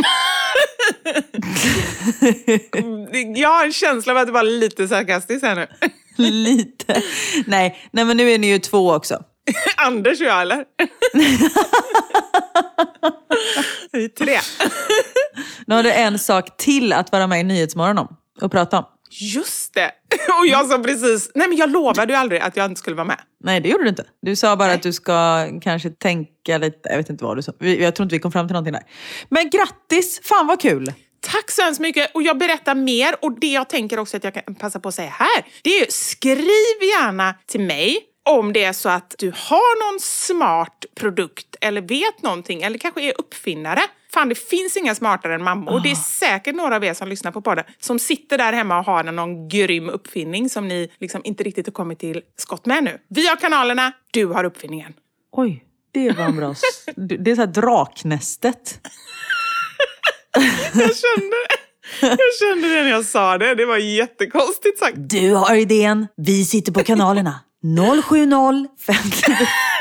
Jag har en känsla av att det var lite sarkastiskt här nu. Lite. Nej, nej, men nu är ni ju två också. Anders och jag, eller? Vi är tre. Nu har du en sak till att vara med i Nyhetsmorgon om och prata om. Just det. Och jag sa precis, nej men jag lovade ju aldrig att jag inte skulle vara med. Nej, det gjorde du inte. Du sa bara nej. Att du ska kanske tänka lite, jag vet inte vad du sa. Jag tror inte vi kom fram till någonting där. Men grattis, fan vad kul. Tack så hemskt mycket. Och jag berättar mer. Och det jag tänker också att jag kan passa på att säga här. Det är ju, skriv gärna till mig. Om det är så att du har någon smart produkt eller vet någonting eller kanske är uppfinnare. Fan, det finns inga smartare än mamma. Oh. Och det är säkert några av er som lyssnar på podden som sitter där hemma och har någon grym uppfinning som ni liksom inte riktigt har kommit till skott med nu. Vi har kanalerna, du har uppfinningen. Oj, det var en bra... Det är så här draknästet. Jag kände Jag kände det när jag sa det. Det var jättekonstigt sagt. Du har idén, vi sitter på kanalerna. noll sju noll fem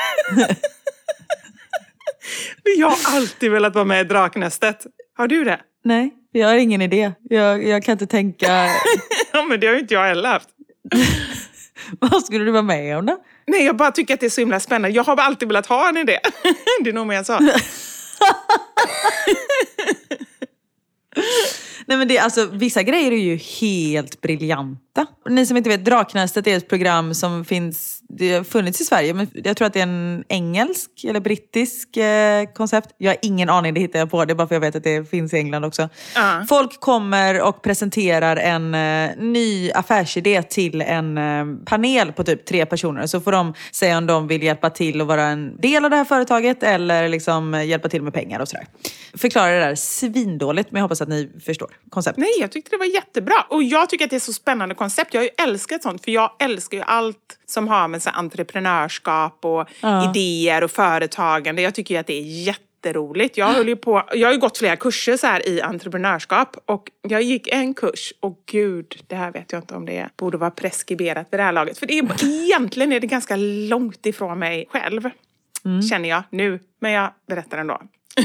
Jag har alltid velat vara med i Draknästet. Har du det? Nej, jag har ingen idé. Jag, jag kan inte tänka... Ja, men det har ju inte jag heller haft. Vad skulle du vara med om då? Nej, jag bara tycker att det är så himla spännande. Jag har alltid velat ha en idé. Det är nog mer så. Nej, men det, alltså, vissa grejer är ju helt briljanta. Ni som inte vet, Draknästet är ett program som finns, det har funnits i Sverige, men jag tror att det är en engelsk eller brittisk eh, koncept. Jag har ingen aning, det hittar jag på, det är bara för jag vet att det finns i England också. Uh. Folk kommer och presenterar en eh, ny affärsidé till en eh, panel på typ tre personer. Så får de säga om de vill hjälpa till och vara en del av det här företaget eller liksom hjälpa till med pengar och sådär. Förklara det där svindåligt, men jag hoppas att ni förstår konceptet. Nej, jag tyckte det var jättebra. Och jag tycker att det är så spännande koncept. Jag har ju älskat sånt, för jag älskar ju allt som har med så här entreprenörskap och ja. idéer och företagande. Jag tycker ju att det är jätteroligt. Jag höll ju på, jag har ju gått flera kurser så här i entreprenörskap och jag gick en kurs och gud, det här vet jag inte om det borde vara preskriberat vid det här laget. För det är, egentligen är det ganska långt ifrån mig själv, mm. känner jag nu. Men jag berättar ändå.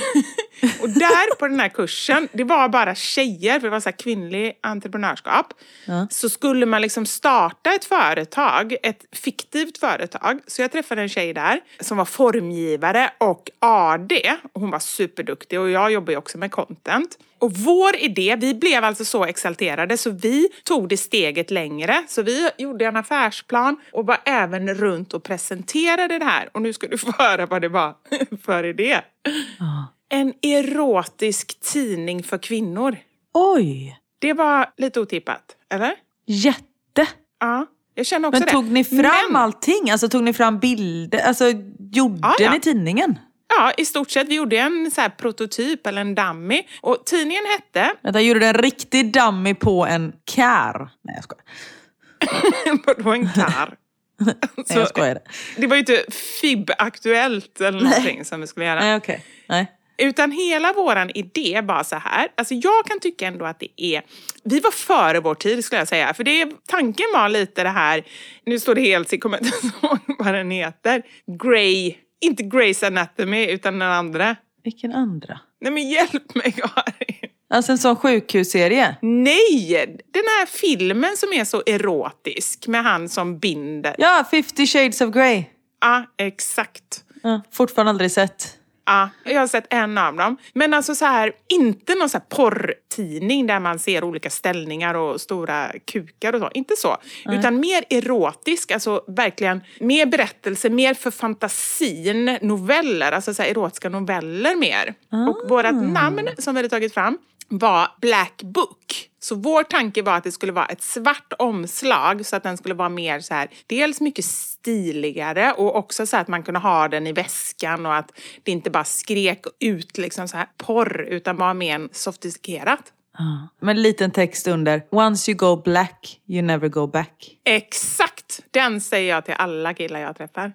Och där på den här kursen, det var bara tjejer, för det var så här kvinnlig entreprenörskap. Ja. Så skulle man liksom starta ett företag, ett fiktivt företag. Så jag träffade en tjej där som var formgivare och A D. Och hon var superduktig och jag jobbar ju också med content. Och vår idé, vi blev alltså så exalterade så vi tog det steget längre. Så vi gjorde en affärsplan och var även runt och presenterade det här. Och nu ska du få höra vad det var för idé. Ah. En erotisk tidning för kvinnor. Oj! Det var lite otippat, eller? Jätte! Ja, jag känner också Men det. Men tog ni fram Men... allting? Alltså tog ni fram bilder? Alltså gjorde ja, ja. ni tidningen? Ja, i stort sett. Vi gjorde en så här prototyp eller en dummy. Och tidningen hette... Vänta, gjorde du en riktig dummy på en kar? Nej, jag skojar. Vadå en kar? Nej, jag skojar. Det. Det var ju inte F I B-aktuellt eller någonting Nej. som vi skulle göra. Nej, okej. Okay. Nej. Utan hela våran idé var så här. Alltså jag kan tycka ändå att det är... Vi var före vår tid skulle jag säga. För det, tanken var lite det här... Nu står det helt i kommentaren vad den heter. Grey... Inte Grey's Anatomy utan den andra. Vilken andra? Nej men hjälp mig, Karin. Alltså en sån sjukhusserie? Nej, den här filmen som är så erotisk med han som binder. Ja, Fifty Shades of Grey. Ja, exakt. Ja, fortfarande aldrig sett. Ja, jag har sett en av dem. Men alltså så här, inte någon så här porrtidning där man ser olika ställningar och stora kukar och så. Inte så. Mm. Utan mer erotisk, alltså verkligen mer berättelse, mer för fantasin, noveller, alltså så här erotiska noveller mer. Ah. Och vårat namn som vi hade tagit fram var Black Book. Så vår tanke var att det skulle vara ett svart omslag så att den skulle vara mer så här, dels mycket stiligare och också så att man kunde ha den i väskan och att det inte bara skrek ut liksom så här porr utan var mer sofistikerat. Ah. Men en liten text under. Once you go black, you never go back. Exakt! Den säger jag till alla killar jag träffar.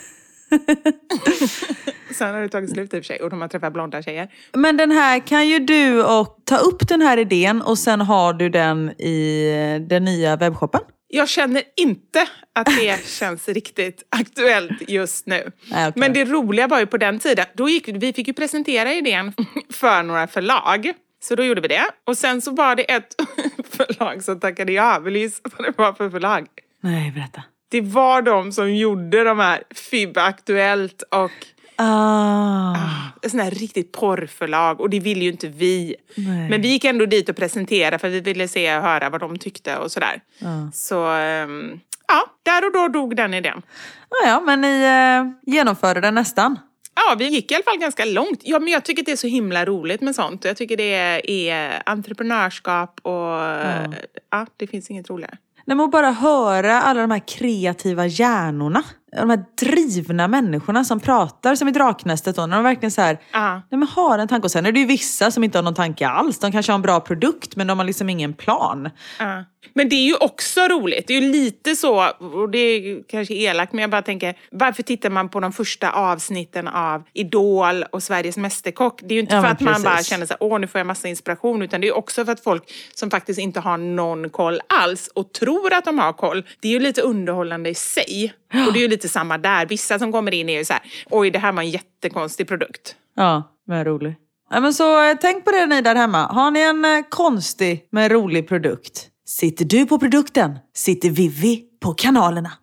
Sen har det tagit slut i och för sig och de har träffat blonda tjejer. Men den här kan ju du och ta upp den här idén och sen har du den i den nya webbshoppen. Jag känner inte att det känns riktigt aktuellt just nu. Nej, okay. Men det roliga var ju på den tiden, då gick vi fick ju presentera idén för några förlag. Så då gjorde vi det. Och sen så var det ett förlag som tackade ja. Vill du gissa vad det var för förlag? Nej, berätta. Det var de som gjorde de här F I B Aktuellt och ah. Ah, sån här riktigt porrförlag. Och det ville ju inte vi. Nej. Men vi gick ändå dit och presenterade för vi ville se och höra vad de tyckte och sådär. Ah. Så um, ja, där och då dog den idén. Ah, ja, men ni eh, genomförde den nästan. Ja, vi gick i alla fall ganska långt. Ja, men jag tycker det är så himla roligt med sånt. Jag tycker det är entreprenörskap och mm. ja, det finns inget roligare. När man bara höra alla de här kreativa hjärnorna. De här drivna människorna som pratar som i Draknästet då. När de verkligen så här, uh. nej, men har en tanke. Och sen är det ju vissa som inte har någon tanke alls. De kanske har en bra produkt men de har liksom ingen plan. Uh. Men det är ju också roligt. Det är ju lite så, och det är kanske elakt, men jag bara tänker, varför tittar man på de första avsnitten av Idol och Sveriges Mästerkock? Det är ju inte ja, för att precis. man bara känner så här, åh nu får jag massa inspiration, utan det är också för att folk som faktiskt inte har någon koll alls och tror att de har koll, det är ju lite underhållande i sig. Ja. Och det är ju lite samma där. Vissa som kommer in är ju så här, oj det här var en jättekonstig produkt. Ja, men rolig. Ja, men så tänk på det ni där hemma. Har ni en eh, konstig men rolig produkt? Sitter du på produkten? Sitter Vivi på kanalerna?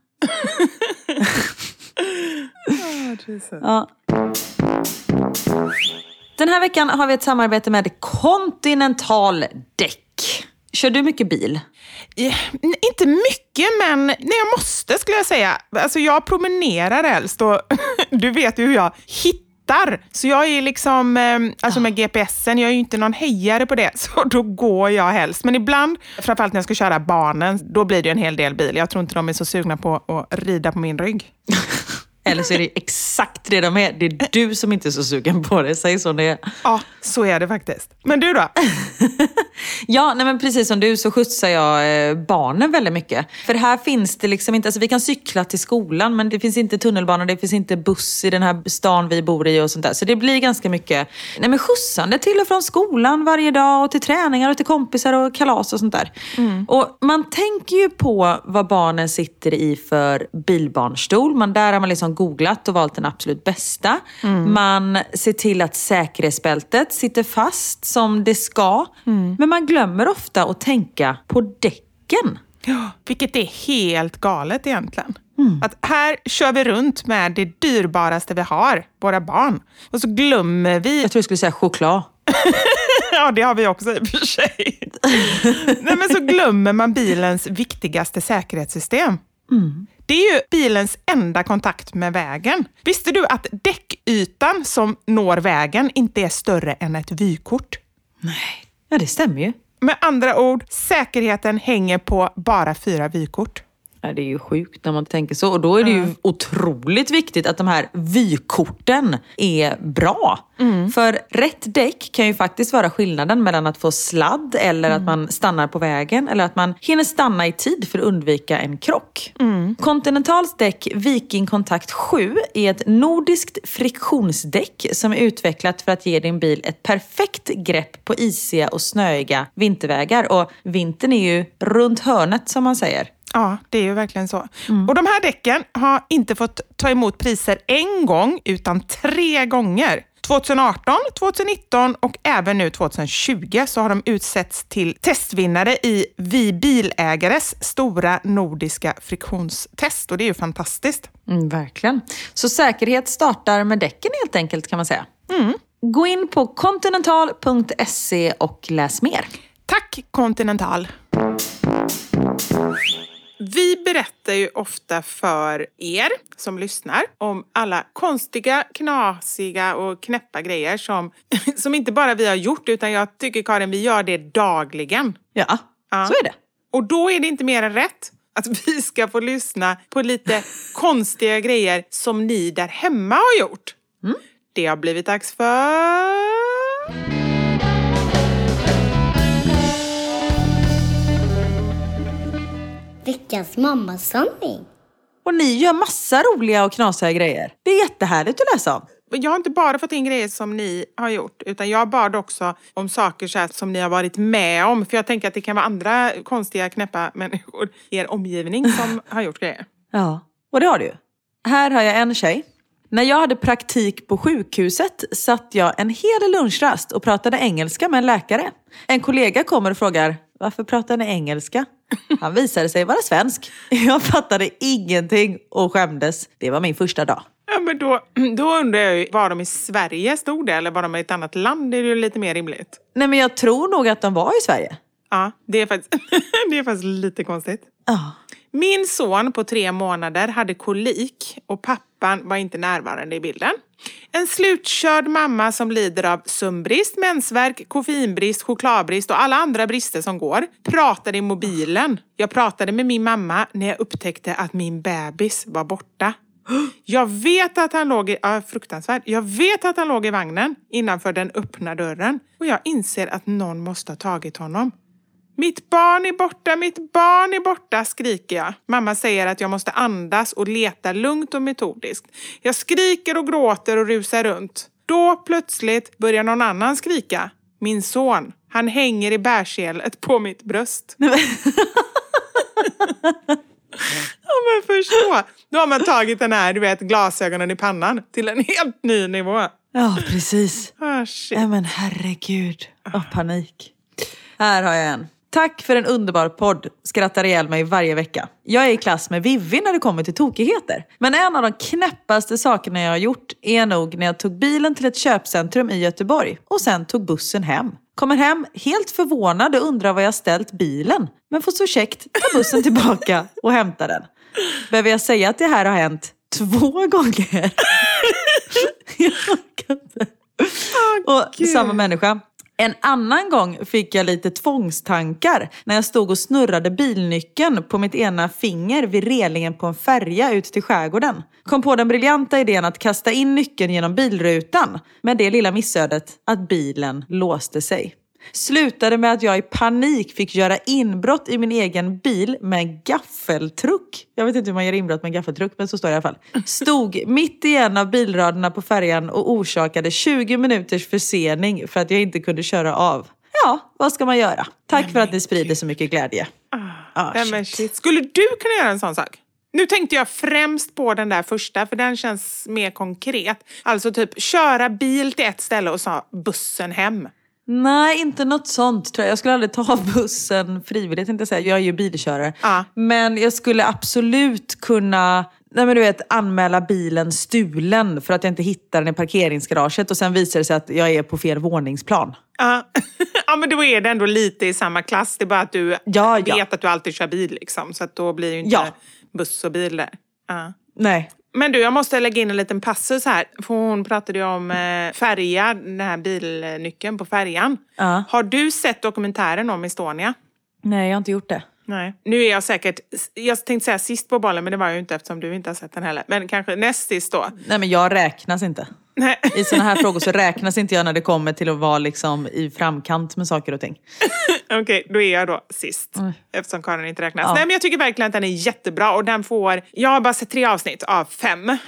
Ja. Den här veckan har vi ett samarbete med Continental Däck. Kör du mycket bil? Ja, inte mycket, men när jag måste skulle jag säga. Alltså jag promenerar helst och du vet ju hur jag hittar. Så jag är liksom, alltså med G P S'en, jag är ju inte någon hejare på det. Så då går jag helst. Men ibland, framförallt när jag ska köra barnen, då blir det en hel del bil. Jag tror inte de är så sugna på att rida på min rygg. Eller så är det exakt det de är. Det är du som inte är så sugen på det. Säg så det är. Ja, så är det faktiskt. Men du då? Ja, nej men precis som du så skjutsar jag eh, barnen väldigt mycket. För här finns det liksom inte, alltså vi kan cykla till skolan men det finns inte tunnelbana, det finns inte buss i den här stan vi bor i och sånt där. Så det blir ganska mycket, nej men skjutsande till och från skolan varje dag och till träningar och till kompisar och kalas och sånt där. Mm. Och man tänker ju på vad barnen sitter i för bilbarnstol. Man, där har man liksom googlat och valt den absolut bästa. Mm. Man ser till att säkerhetsbältet sitter fast som det ska. Mm. Men man glömmer ofta att tänka på däcken. Ja, vilket är helt galet egentligen. Mm. Att här kör vi runt med det dyrbaraste vi har, våra barn. Och så glömmer vi... Jag tror jag skulle säga choklad. Ja, det har vi också i och för sig. Nej, men så glömmer man bilens viktigaste säkerhetssystem. Mm. Det är ju bilens enda kontakt med vägen. Visste du att däckytan som når vägen inte är större än ett vykort? Nej, ja det stämmer ju. Med andra ord, säkerheten hänger på bara fyra vykort. Ja, det är ju sjukt när man tänker så. Och då är det ju mm. otroligt viktigt att de här vykorten är bra. Mm. För rätt däck kan ju faktiskt vara skillnaden mellan att få sladd eller mm. att man stannar på vägen eller att man hinner stanna i tid för att undvika en krock. Mm. Continentals däck Viking Contact sju är ett nordiskt friktionsdäck som är utvecklat för att ge din bil ett perfekt grepp på isiga och snöiga vintervägar. Och vintern är ju runt hörnet som man säger. Ja, det är ju verkligen så. Mm. Och de här däcken har inte fått ta emot priser en gång utan tre gånger. tjugoarton, tjugonitton och även nu tjugotjugo så har de utsetts till testvinnare i Vi bilägares stora nordiska friktionstest. Och det är ju fantastiskt. Mm, verkligen. Så säkerhet startar med däcken helt enkelt kan man säga. Mm. Gå in på continental punkt se och läs mer. Tack Continental! Vi berättar ju ofta för er som lyssnar om alla konstiga, knasiga och knäppa grejer som, som inte bara vi har gjort, utan jag tycker Karin, vi gör det dagligen. Ja, ja, så är det. Och då är det inte mer än rätt att vi ska få lyssna på lite konstiga grejer som ni där hemma har gjort. Mm. Det har blivit dags för... Veckans mammasanning. Och ni gör massa roliga och knasiga grejer. Det är jättehärligt att läsa om. Jag har inte bara fått in grejer som ni har gjort, utan jag bad också om saker så här som ni har varit med om. För jag tänker att det kan vara andra konstiga, knäppa människor i er omgivning som har gjort grejer. Ja, och det har du ju. Här har jag en tjej. När jag hade praktik på sjukhuset satt jag en hel lunchrast och pratade engelska med en läkare. En kollega kommer och frågar, varför pratar ni engelska? Han visade sig vara svensk. Jag fattade ingenting och skämdes. Det var min första dag. Ja, men då, då undrar jag ju, var de i Sverige stod det eller var de i ett annat land? Det är ju lite mer rimligt. Nej, men jag tror nog att de var i Sverige. Ja, det är faktiskt, det är faktiskt lite konstigt. Ja. Min son på tre månader hade kolik och pappan var inte närvarande i bilden. En slutkörd mamma som lider av sömnbrist, mensvärk, koffeinbrist, chokladbrist och alla andra brister som går pratade i mobilen. Jag pratade med min mamma när jag upptäckte att min bebis var borta. Jag vet att han låg i, ja, fruktansvärt. Jag vet att han låg i vagnen innanför den öppna dörren och jag inser att någon måste ha tagit honom. Mitt barn är borta, mitt barn är borta, skriker jag. Mamma säger att jag måste andas och leta lugnt och metodiskt. Jag skriker och gråter och rusar runt. Då plötsligt börjar någon annan skrika. Min son, han hänger i bärselet på mitt bröst. Ja, men förstå. Då har man tagit den här, du vet, glasögonen i pannan till en helt ny nivå. Ja, precis. Oh, shit. Ja, men herregud. Åh, panik. Här har jag en. Tack för en underbar podd. Skrattar ihjäl mig varje vecka. Jag är i klass med Vivi när det kommer till tokigheter. Men en av de knäppaste sakerna jag har gjort är nog när jag tog bilen till ett köpcentrum i Göteborg. Och sen tog bussen hem. Kommer hem helt förvånad och undrar var jag ställt bilen. Men får så käckt ta bussen tillbaka och hämta den. Behöver jag säga att det här har hänt två gånger? Jag orkar inte. Oh, och Gud. Samma människa. En annan gång fick jag lite tvångstankar när jag stod och snurrade bilnyckeln på mitt ena finger vid relingen på en färja ut till skärgården. Kom på den briljanta idén att kasta in nyckeln genom bilrutan med det lilla missödet att bilen låste sig. Slutade med att jag i panik fick göra inbrott i min egen bil med en gaffeltruck. Jag vet inte hur man gör inbrott med en gaffeltruck, men så står det i alla fall. Stod mitt i en av bilraderna på färjan och orsakade tjugo minuters försening för att jag inte kunde köra av. Ja, vad ska man göra? Tack Nej, för att ni sprider så mycket glädje. Ah, ah, shit. Men shit. Skulle du kunna göra en sån sak? Nu tänkte jag främst på den där första, för den känns mer konkret. Alltså typ köra bil till ett ställe och så bussen hem. Nej, inte något sånt tror jag. Jag skulle aldrig ta bussen frivilligt, inte säga. Jag är ju bilkörare. Ah. Men jag skulle absolut kunna, nej men du vet, anmäla bilen stulen för att jag inte hittar den i parkeringsgaraget och sen visar det sig att jag är på fel våningsplan. Ah. Ja, men då är det ändå lite i samma klass. Det är bara att du ja, vet ja. att du alltid kör bil liksom. Så att då blir ju inte ja. buss och bil där. Ah. Nej. Men du, jag måste lägga in en liten passus här. För hon pratade ju om eh, färja, den här bilnyckeln på färjan. Uh. Har du sett dokumentären om Estonia? Nej, jag har inte gjort det. Nej. Nu är jag säkert, jag tänkte säga sist på bollen, men det var ju inte eftersom du inte har sett den heller. Men kanske näst sist då. Nej, men jag räknas inte. Nej. I såna här frågor så räknas inte jag när det kommer till att vara liksom i framkant med saker och ting. Okej, okay, då är jag då sist. Mm. Eftersom Karin inte räknas. Ja. Nej, men jag tycker verkligen att den är jättebra. Och den får, jag har bara sett tre avsnitt av fem. Mm. Och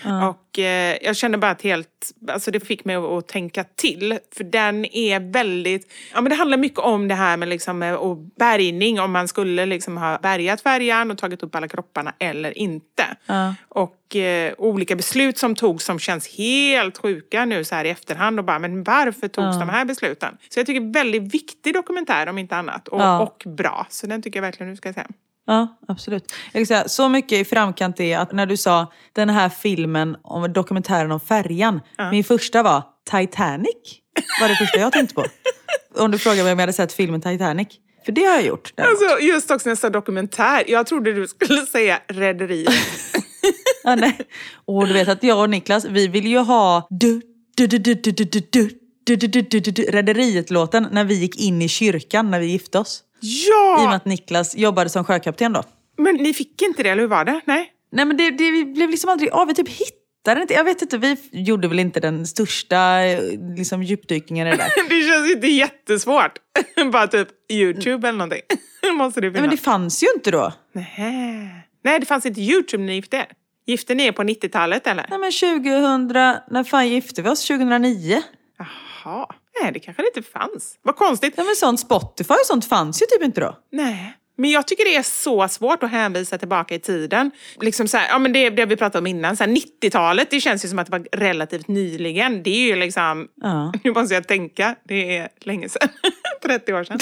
Och eh, jag kände bara att helt, alltså det fick mig att, att tänka till. För den är väldigt, ja men det handlar mycket om det här med liksom och bärgning. Om man skulle liksom ha bärgat färjan och tagit upp alla kropparna eller inte. Ja. Och eh, olika beslut som togs som känns helt sjuka nu så här i efterhand. Och bara, men varför togs Ja. de här besluten? Så jag tycker det är en väldigt viktig dokumentär om inte annat. Och, Ja. och bra. Så den tycker jag verkligen du ska säga. Ja, absolut. Jag kan säga, så mycket i framkant är att när du sa den här filmen om dokumentären om färjan. Ja. Min första var Titanic. Var det första jag tänkte på. Om du frågar mig om jag hade sett filmen Titanic. För det har jag gjort. Alltså just också nästa dokumentär. Jag trodde du skulle säga Rederiet. Ja, nej. Och du vet att jag och Niklas, vi vill ju ha du, du, du, du, du, du, du, du, du, du, du, du, du, Rederiet-låten när vi gick in i kyrkan när vi gifte oss. Ja! I och med att Niklas jobbade som sjökapten då. Men ni fick inte det, eller hur var det? Nej. Nej, men det, det blev liksom aldrig av. Vi typ hittade inte. Jag vet inte, vi gjorde väl inte den största liksom, djupdykningen i det där. Det känns ju inte jättesvårt. Bara typ YouTube eller någonting. Måste det finnas. Nej, men det fanns ju inte då. Nej. Nej, det fanns inte YouTube när ni gifte er. Gifte ni er på nittiotalet eller? Nej, men tjugohundra, när fan gifte vi oss? tjugohundraniio. Jaha. Nej, det kanske inte fanns. Vad konstigt. Ja, men sånt Spotify och sånt fanns ju typ inte då. Nej. Men jag tycker det är så svårt att hänvisa tillbaka i tiden. Liksom så här, ja men det, det vi pratade om innan. Så här, nittiotalet, det känns ju som att det var relativt nyligen. Det är ju liksom, Ja. nu måste jag tänka, det är länge sedan. trettio år sedan.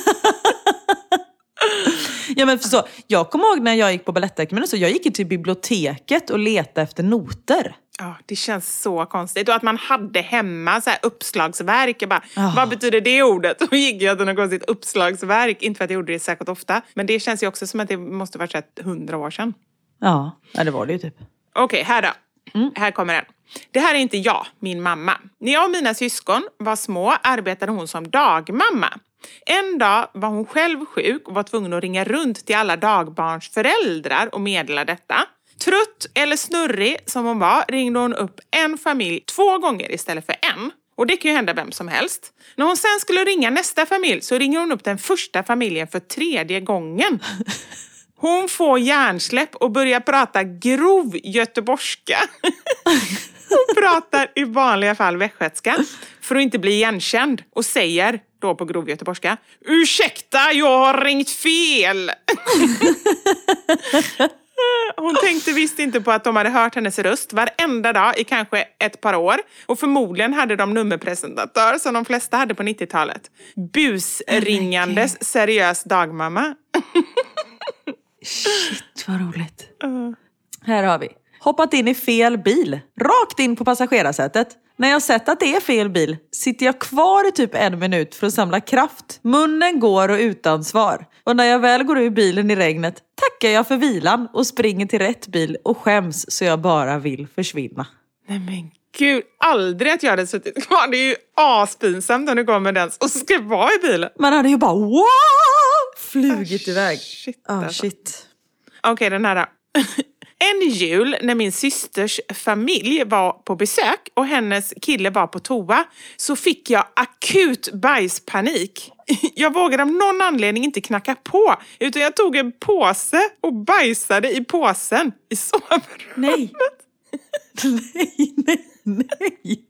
Ja, men så, jag kommer ihåg när jag gick på Balettakademin, så jag gick ju till biblioteket och letade efter noter. Ja, det känns så konstigt. Och att man hade hemma så här uppslagsverk. Jag bara, Oh. vad betyder det ordet? Och gick jag till något konstigt uppslagsverk. Inte för att jag gjorde det särskilt ofta. Men det känns ju också som att det måste varit så här hundra år sedan. Ja, ja, det var det ju typ. Okej, okay, här då. Mm. Här kommer den. Det här är inte jag, min mamma. När jag och mina syskon var små arbetade hon som dagmamma. En dag var hon själv sjuk och var tvungen att ringa runt till alla dagbarns föräldrar och meddela detta. Trött eller snurrig som hon var ringde hon upp en familj två gånger istället för en. Och det kan ju hända vem som helst. När hon sen skulle ringa nästa familj så ringer hon upp den första familjen för tredje gången. Hon får hjärnsläpp och börjar prata grov göteborgska. Hon pratar i vanliga fall västgötska för att inte bli igenkänd och säger då på grov göteborgska: ursäkta, jag har ringt fel. Hon tänkte visst inte på att de hade hört hennes röst varenda dag i kanske ett par år. Och förmodligen hade de nummerpresentatör som de flesta hade på nittiotalet. Busringandes oh seriös dagmamma. Shit, vad roligt. Uh. Här har vi. Hoppat in i fel bil. Rakt in på passagerarsätet. När jag sett att det är fel bil sitter jag kvar i typ en minut för att samla kraft. Munnen går och utan svar. Och när jag väl går ur bilen i regnet tackar jag för vilan och springer till rätt bil och skäms så jag bara vill försvinna. Nej men gud, aldrig att jag hade suttit kvar. Det är ju aspinsamt när du går med den och ska vara i bilen. Man hade ju bara wow, flugit ah, iväg. Shit, ah, alltså. shit. Okej, okay, den här då. En jul när min systers familj var på besök och hennes kille var på toa så fick jag akut bajspanik. Jag vågade av någon anledning inte knacka på utan jag tog en påse och bajsade i påsen i sovrummet. Nej. nej, nej, nej.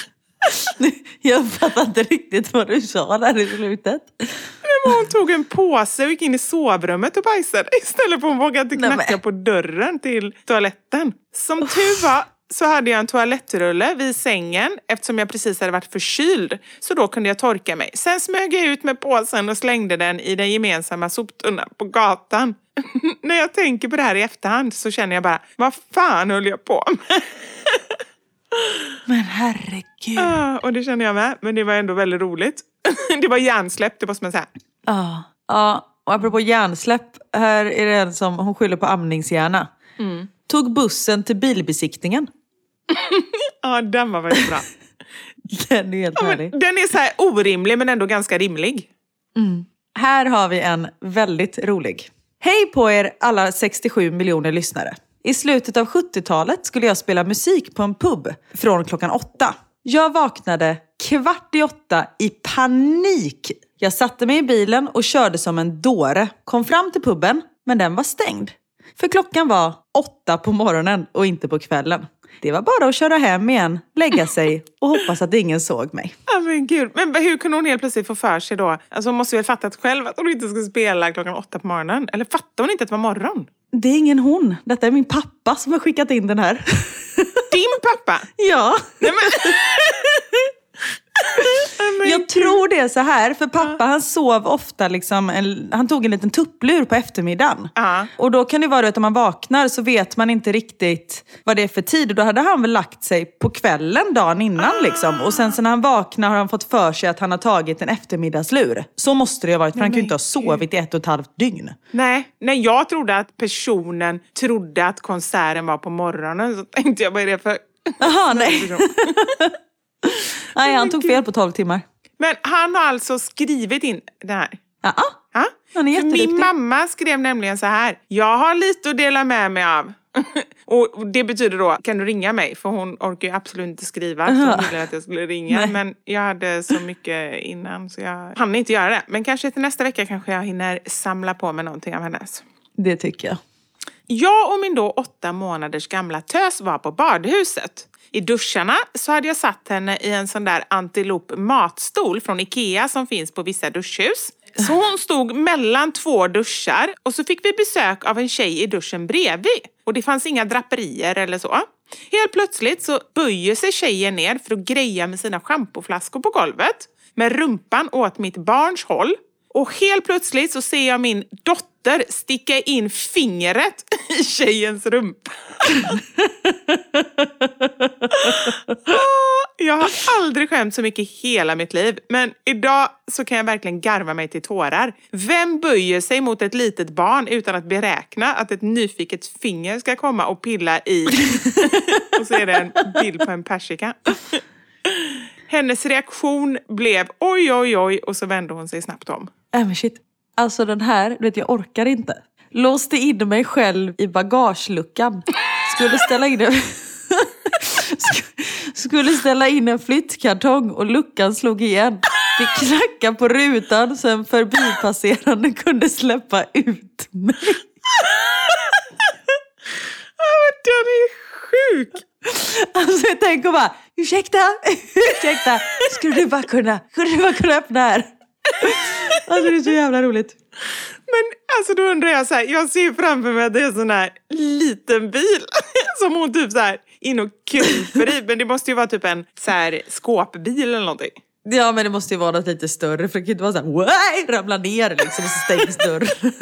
Jag fattar inte riktigt vad du sa där i slutet. Hon tog en påse och gick in i sovrummet och bajsade istället för att hon vågade inte knacka på dörren till toaletten. Som tur var så hade jag en toalettrulle vid sängen eftersom jag precis hade varit förkyld. Så då kunde jag torka mig. Sen smög jag ut med påsen och slängde den i den gemensamma soptunnan på gatan. När jag tänker på det här i efterhand så känner jag bara, vad fan höll jag på med? Men herregud. Ah, och det känner jag med. Men det var ändå väldigt roligt. Det var hjärnsläpp, det måste man säga. Ja, ja. Och apropå hjärnsläpp, här är det en som hon skyller på amningshjärna. Mm. Tog bussen till bilbesiktningen. Ja, den var väldigt bra. Den är helt ja, härlig. Den är så här orimlig men ändå ganska rimlig. Mm. Här har vi en väldigt rolig. Hej på er alla sextiosju miljoner lyssnare. I slutet av sjuttiotalet skulle jag spela musik på en pub från klockan åtta. Jag vaknade kvart i åtta i panik. Jag satte mig i bilen och körde som en dåre. Kom fram till puben, men den var stängd. För klockan var åtta på morgonen och inte på kvällen. Det var bara att köra hem igen, lägga sig och hoppas att ingen såg mig. Ja men gud, men hur kunde hon helt plötsligt få för sig då? Alltså hon måste ju ha fattat själv att hon inte skulle spela klockan åtta på morgonen. Eller fattar hon inte att det var morgon? Det är ingen hon. Detta är min pappa som har skickat in den här. Din pappa? Ja. Nej, men... Jag tror det är så här, för pappa han sov ofta liksom, en, han tog en liten tupplur på eftermiddagen. Ja. Och då kan det vara att om man vaknar så vet man inte riktigt vad det är för tid. Och då hade han väl lagt sig på kvällen dagen innan liksom. Och sen så när han vaknar har han fått för sig att han har tagit en eftermiddagslur. Så måste det ha varit, för han kan ju inte ha sovit i ett och ett halvt dygn. Nej, nej, jag trodde att personen trodde att konserten var på morgonen. Så tänkte jag, vad är det för... Jaha, nej. Nej, han tog fel på tolv timmar. Men han har alltså skrivit in det här. Ja, Ja? han är jätteduktig. Min mamma skrev nämligen så här. Jag har lite att dela med mig av. Och det betyder då, kan du ringa mig? För hon orkar ju absolut inte skriva. Så hon ville att jag skulle ringa. Nej. Men jag hade så mycket innan så jag hann inte göra det. Men kanske till nästa vecka kanske jag hinner samla på mig någonting av hennes. Det tycker jag. Jag och min då åtta månaders gamla tös var på badhuset. I duscharna så hade jag satt henne i en sån där antilop matstol från Ikea som finns på vissa duschhus. Så hon stod mellan två duschar och så fick vi besök av en tjej i duschen bredvid. Och det fanns inga draperier eller så. Helt plötsligt så böjer sig tjejen ner för att greja med sina schampoflaskor på golvet. Med rumpan åt mitt barns håll. Och helt plötsligt så ser jag min dotter sticka in fingret i tjejens rumpa. Jag har aldrig skämt så mycket i hela mitt liv. Men idag så kan jag verkligen garva mig till tårar. Vem böjer sig mot ett litet barn utan att beräkna att ett nyfiket finger ska komma och pilla i? Och så är det en bild på en persika. Hennes reaktion blev oj, oj, oj. Och så vände hon sig snabbt om. Äh, men shit. Alltså den här, du vet jag orkar inte. Låste in mig själv i bagageluckan. Skulle ställa in en... Skulle ställa in en flyttkartong och luckan slog igen. Fick knacka på rutan så en förbipasserande kunde släppa ut mig. Den är sjuk. Alltså jag tänker bara, ursäkta, ursäkta, skulle du bara kunna, skulle du bara kunna öppna här? Alltså det är så jävla roligt. Men alltså då undrar jag så här, jag ser framför mig att det är en sån här liten bil som hon typ så här in och kryper i. Men det måste ju vara typ en så här skåpbil eller någonting. Ja men det måste ju vara något lite större, för det kan inte vara så här, Waj! Ramla ner liksom och så stängs dörren.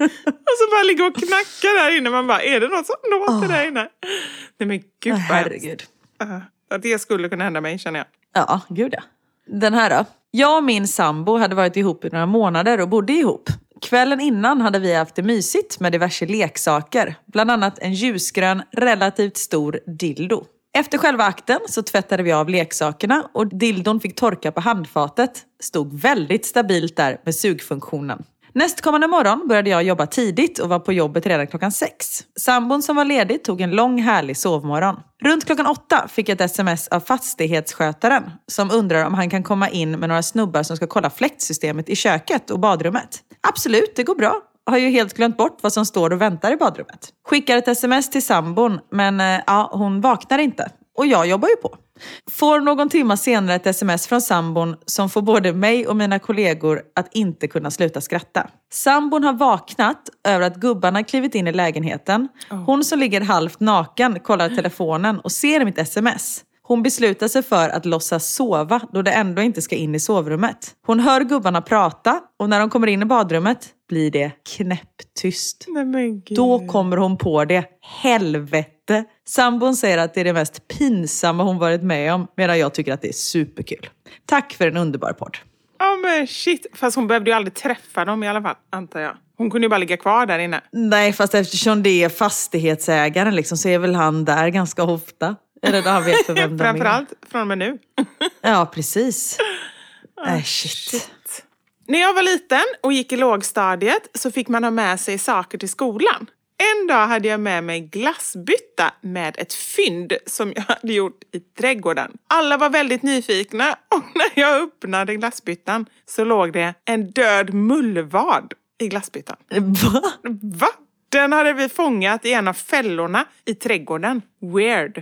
Och så bara ligga och knacka där inne. Man bara, är det något som låter oh. där inne? Nej men gud vad herregud. Uh, att det skulle kunna hända mig känner jag. Ja, gud ja. Den här då. Jag och min sambo hade varit ihop i några månader och bodde ihop. Kvällen innan hade vi haft det mysigt med diverse leksaker. Bland annat en ljusgrön, relativt stor dildo. Efter själva akten så tvättade vi av leksakerna och dildon fick torka på handfatet. Stod väldigt stabilt där med sugfunktionen. Nästkommande morgon började jag jobba tidigt och var på jobbet redan klockan sex. Sambon som var ledig tog en lång härlig sovmorgon. Runt klockan åtta fick jag ett sms av fastighetsskötaren som undrar om han kan komma in med några snubbar som ska kolla fläktsystemet i köket och badrummet. Absolut, det går bra. Har ju helt glömt bort vad som står och väntar i badrummet. Skickar ett sms till sambon, men äh, ja, hon vaknar inte. Och jag jobbar ju på. Får någon timma senare ett sms från sambon som får både mig och mina kollegor att inte kunna sluta skratta. Sambon har vaknat över att gubbarna klivit in i lägenheten. Hon som ligger halvt naken kollar telefonen och ser mitt sms. Hon beslutar sig för att låtsas sova då det ändå inte ska in i sovrummet. Hon hör gubbarna prata och när de kommer in i badrummet blir det knäpptyst. Nej, men Gud. Då kommer hon på det. Helvete. Sambon säger att det är det mest pinsamma hon varit med om, medan jag tycker att det är superkul. Tack för en underbar podd. Ja oh, men shit. Fast hon behövde ju aldrig träffa dem i alla fall, antar jag. Hon kunde ju bara ligga kvar där inne. Nej, fast eftersom det är fastighetsägaren liksom, så är väl han där ganska ofta. Eller då han vet för vem de är. Framförallt från och med nu. Ja, precis. Oh, äh, shit. shit. När jag var liten och gick i lågstadiet så fick man ha med sig saker till skolan. En dag hade jag med mig glassbytta med ett fynd som jag hade gjort i trädgården. Alla var väldigt nyfikna och när jag öppnade glassbyttan så låg det en död mullvad i glassbyttan. Va? Va? Den hade vi fångat i en av fällorna i trädgården. Weird.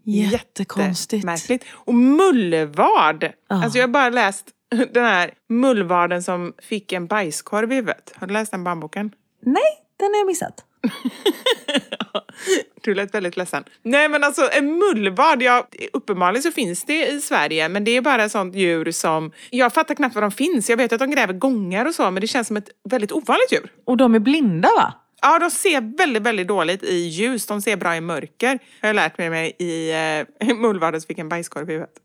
Jättekonstigt. Jättemärkligt. Och mullvad. Ja. Alltså jag har bara läst den här mullvaden som fick en bajskorv i huvudet. Har du läst den barnboken? Nej, den har jag missat. Du lät väldigt ledsen. Nej men alltså en mullvad, ja, uppenbarligen så finns det i Sverige. Men det är bara ett sånt djur som, jag fattar knappt vad de finns. Jag vet att de gräver gångar och så, men det känns som ett väldigt ovanligt djur. Och de är blinda va? Ja, de ser väldigt, väldigt dåligt i ljus. De ser bra i mörker. Jag har lärt mig, mig i eh, mullvaden som fick en bajskorv i huvudet.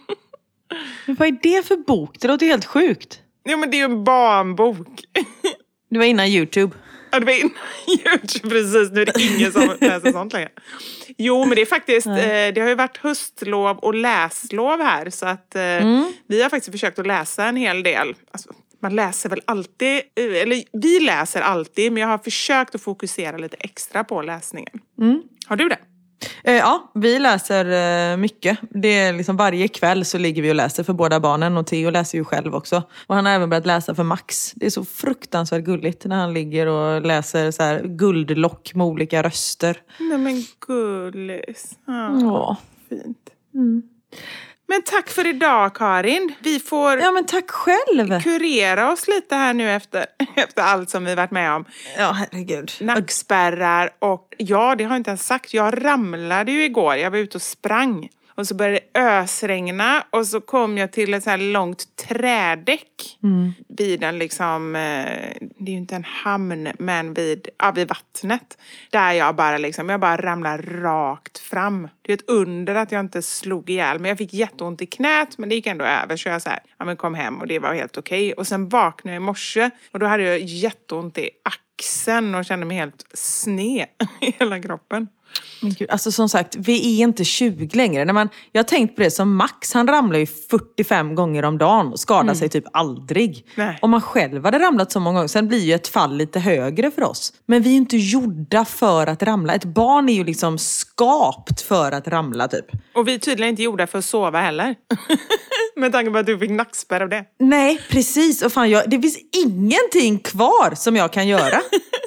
Men vad är det för bok? Det låter helt sjukt. Jo men det är ju en barnbok. Det var innan YouTube. Ja, det var innan YouTube, precis. Nu är det ingen som läser sånt längre. Jo, men det är faktiskt, eh, det har ju varit höstlov och läslov här. Så att eh, mm. vi har faktiskt försökt att läsa en hel del. Alltså, man läser väl alltid, eller vi läser alltid, men jag har försökt att fokusera lite extra på läsningen. Mm. Har du det? Eh, ja, vi läser eh, mycket. Det är liksom varje kväll så ligger vi och läser för båda barnen. Och Theo läser ju själv också. Och han har även börjat läsa för Max. Det är så fruktansvärt gulligt när han ligger och läser så här guldlock med olika röster. Nej men gullis. Ja, ja. Fint. Mm. Men tack för idag Karin. Vi får ja, men tack själv. kurera oss lite här nu efter, efter allt som vi varit med om. Ja, herregud. Nackspärrar och ja, det har jag inte ens sagt. Jag ramlade ju igår. Jag var ute och sprang. Och så började det ösregna och så kom jag till ett så här långt trädäck. Mm. Vid en liksom, det är ju inte en hamn, men vid, ja, vid vattnet. Där jag bara liksom, jag bara ramlade rakt fram. Det är ett under att jag inte slog ihjäl. Men jag fick jätteont i knät, men det gick ändå över. Så jag så här, ja men kom hem och det var helt okej. Och sen vaknade jag i morse och då hade jag jätteont i axeln och kände mig helt sned i hela kroppen. Men gud, alltså som sagt, vi är inte tjugo längre. När man, jag har tänkt på det som Max, han ramlar ju fyrtiofem gånger om dagen och skadar mm. sig typ aldrig. Nej. Om man själv hade ramlat så många gånger, sen blir ju ett fall lite högre för oss. Men vi är inte gjorda för att ramla. Ett barn är ju liksom skapt för att ramla typ. Och vi är tydligen inte gjorda för att sova heller. Med tanke på att du fick nackspärr av det. Nej, precis. Och fan, jag, det finns ingenting kvar som jag kan göra.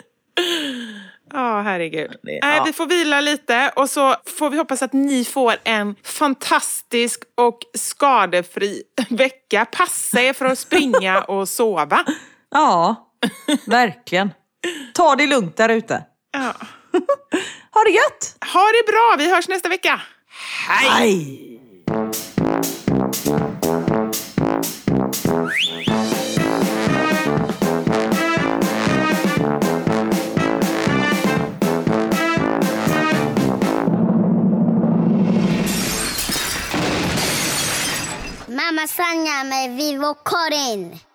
Ja, oh, herregud. Nej, ja. Vi får vila lite och så får vi hoppas att ni får en fantastisk och skadefri vecka. Passa er för att springa och sova. Ja, verkligen. Ta det lugnt där ute. Ja. Ha det gött! Ha det bra, vi hörs nästa vecka. Hej! Hej. Mamma Sanja med Vivo Karin.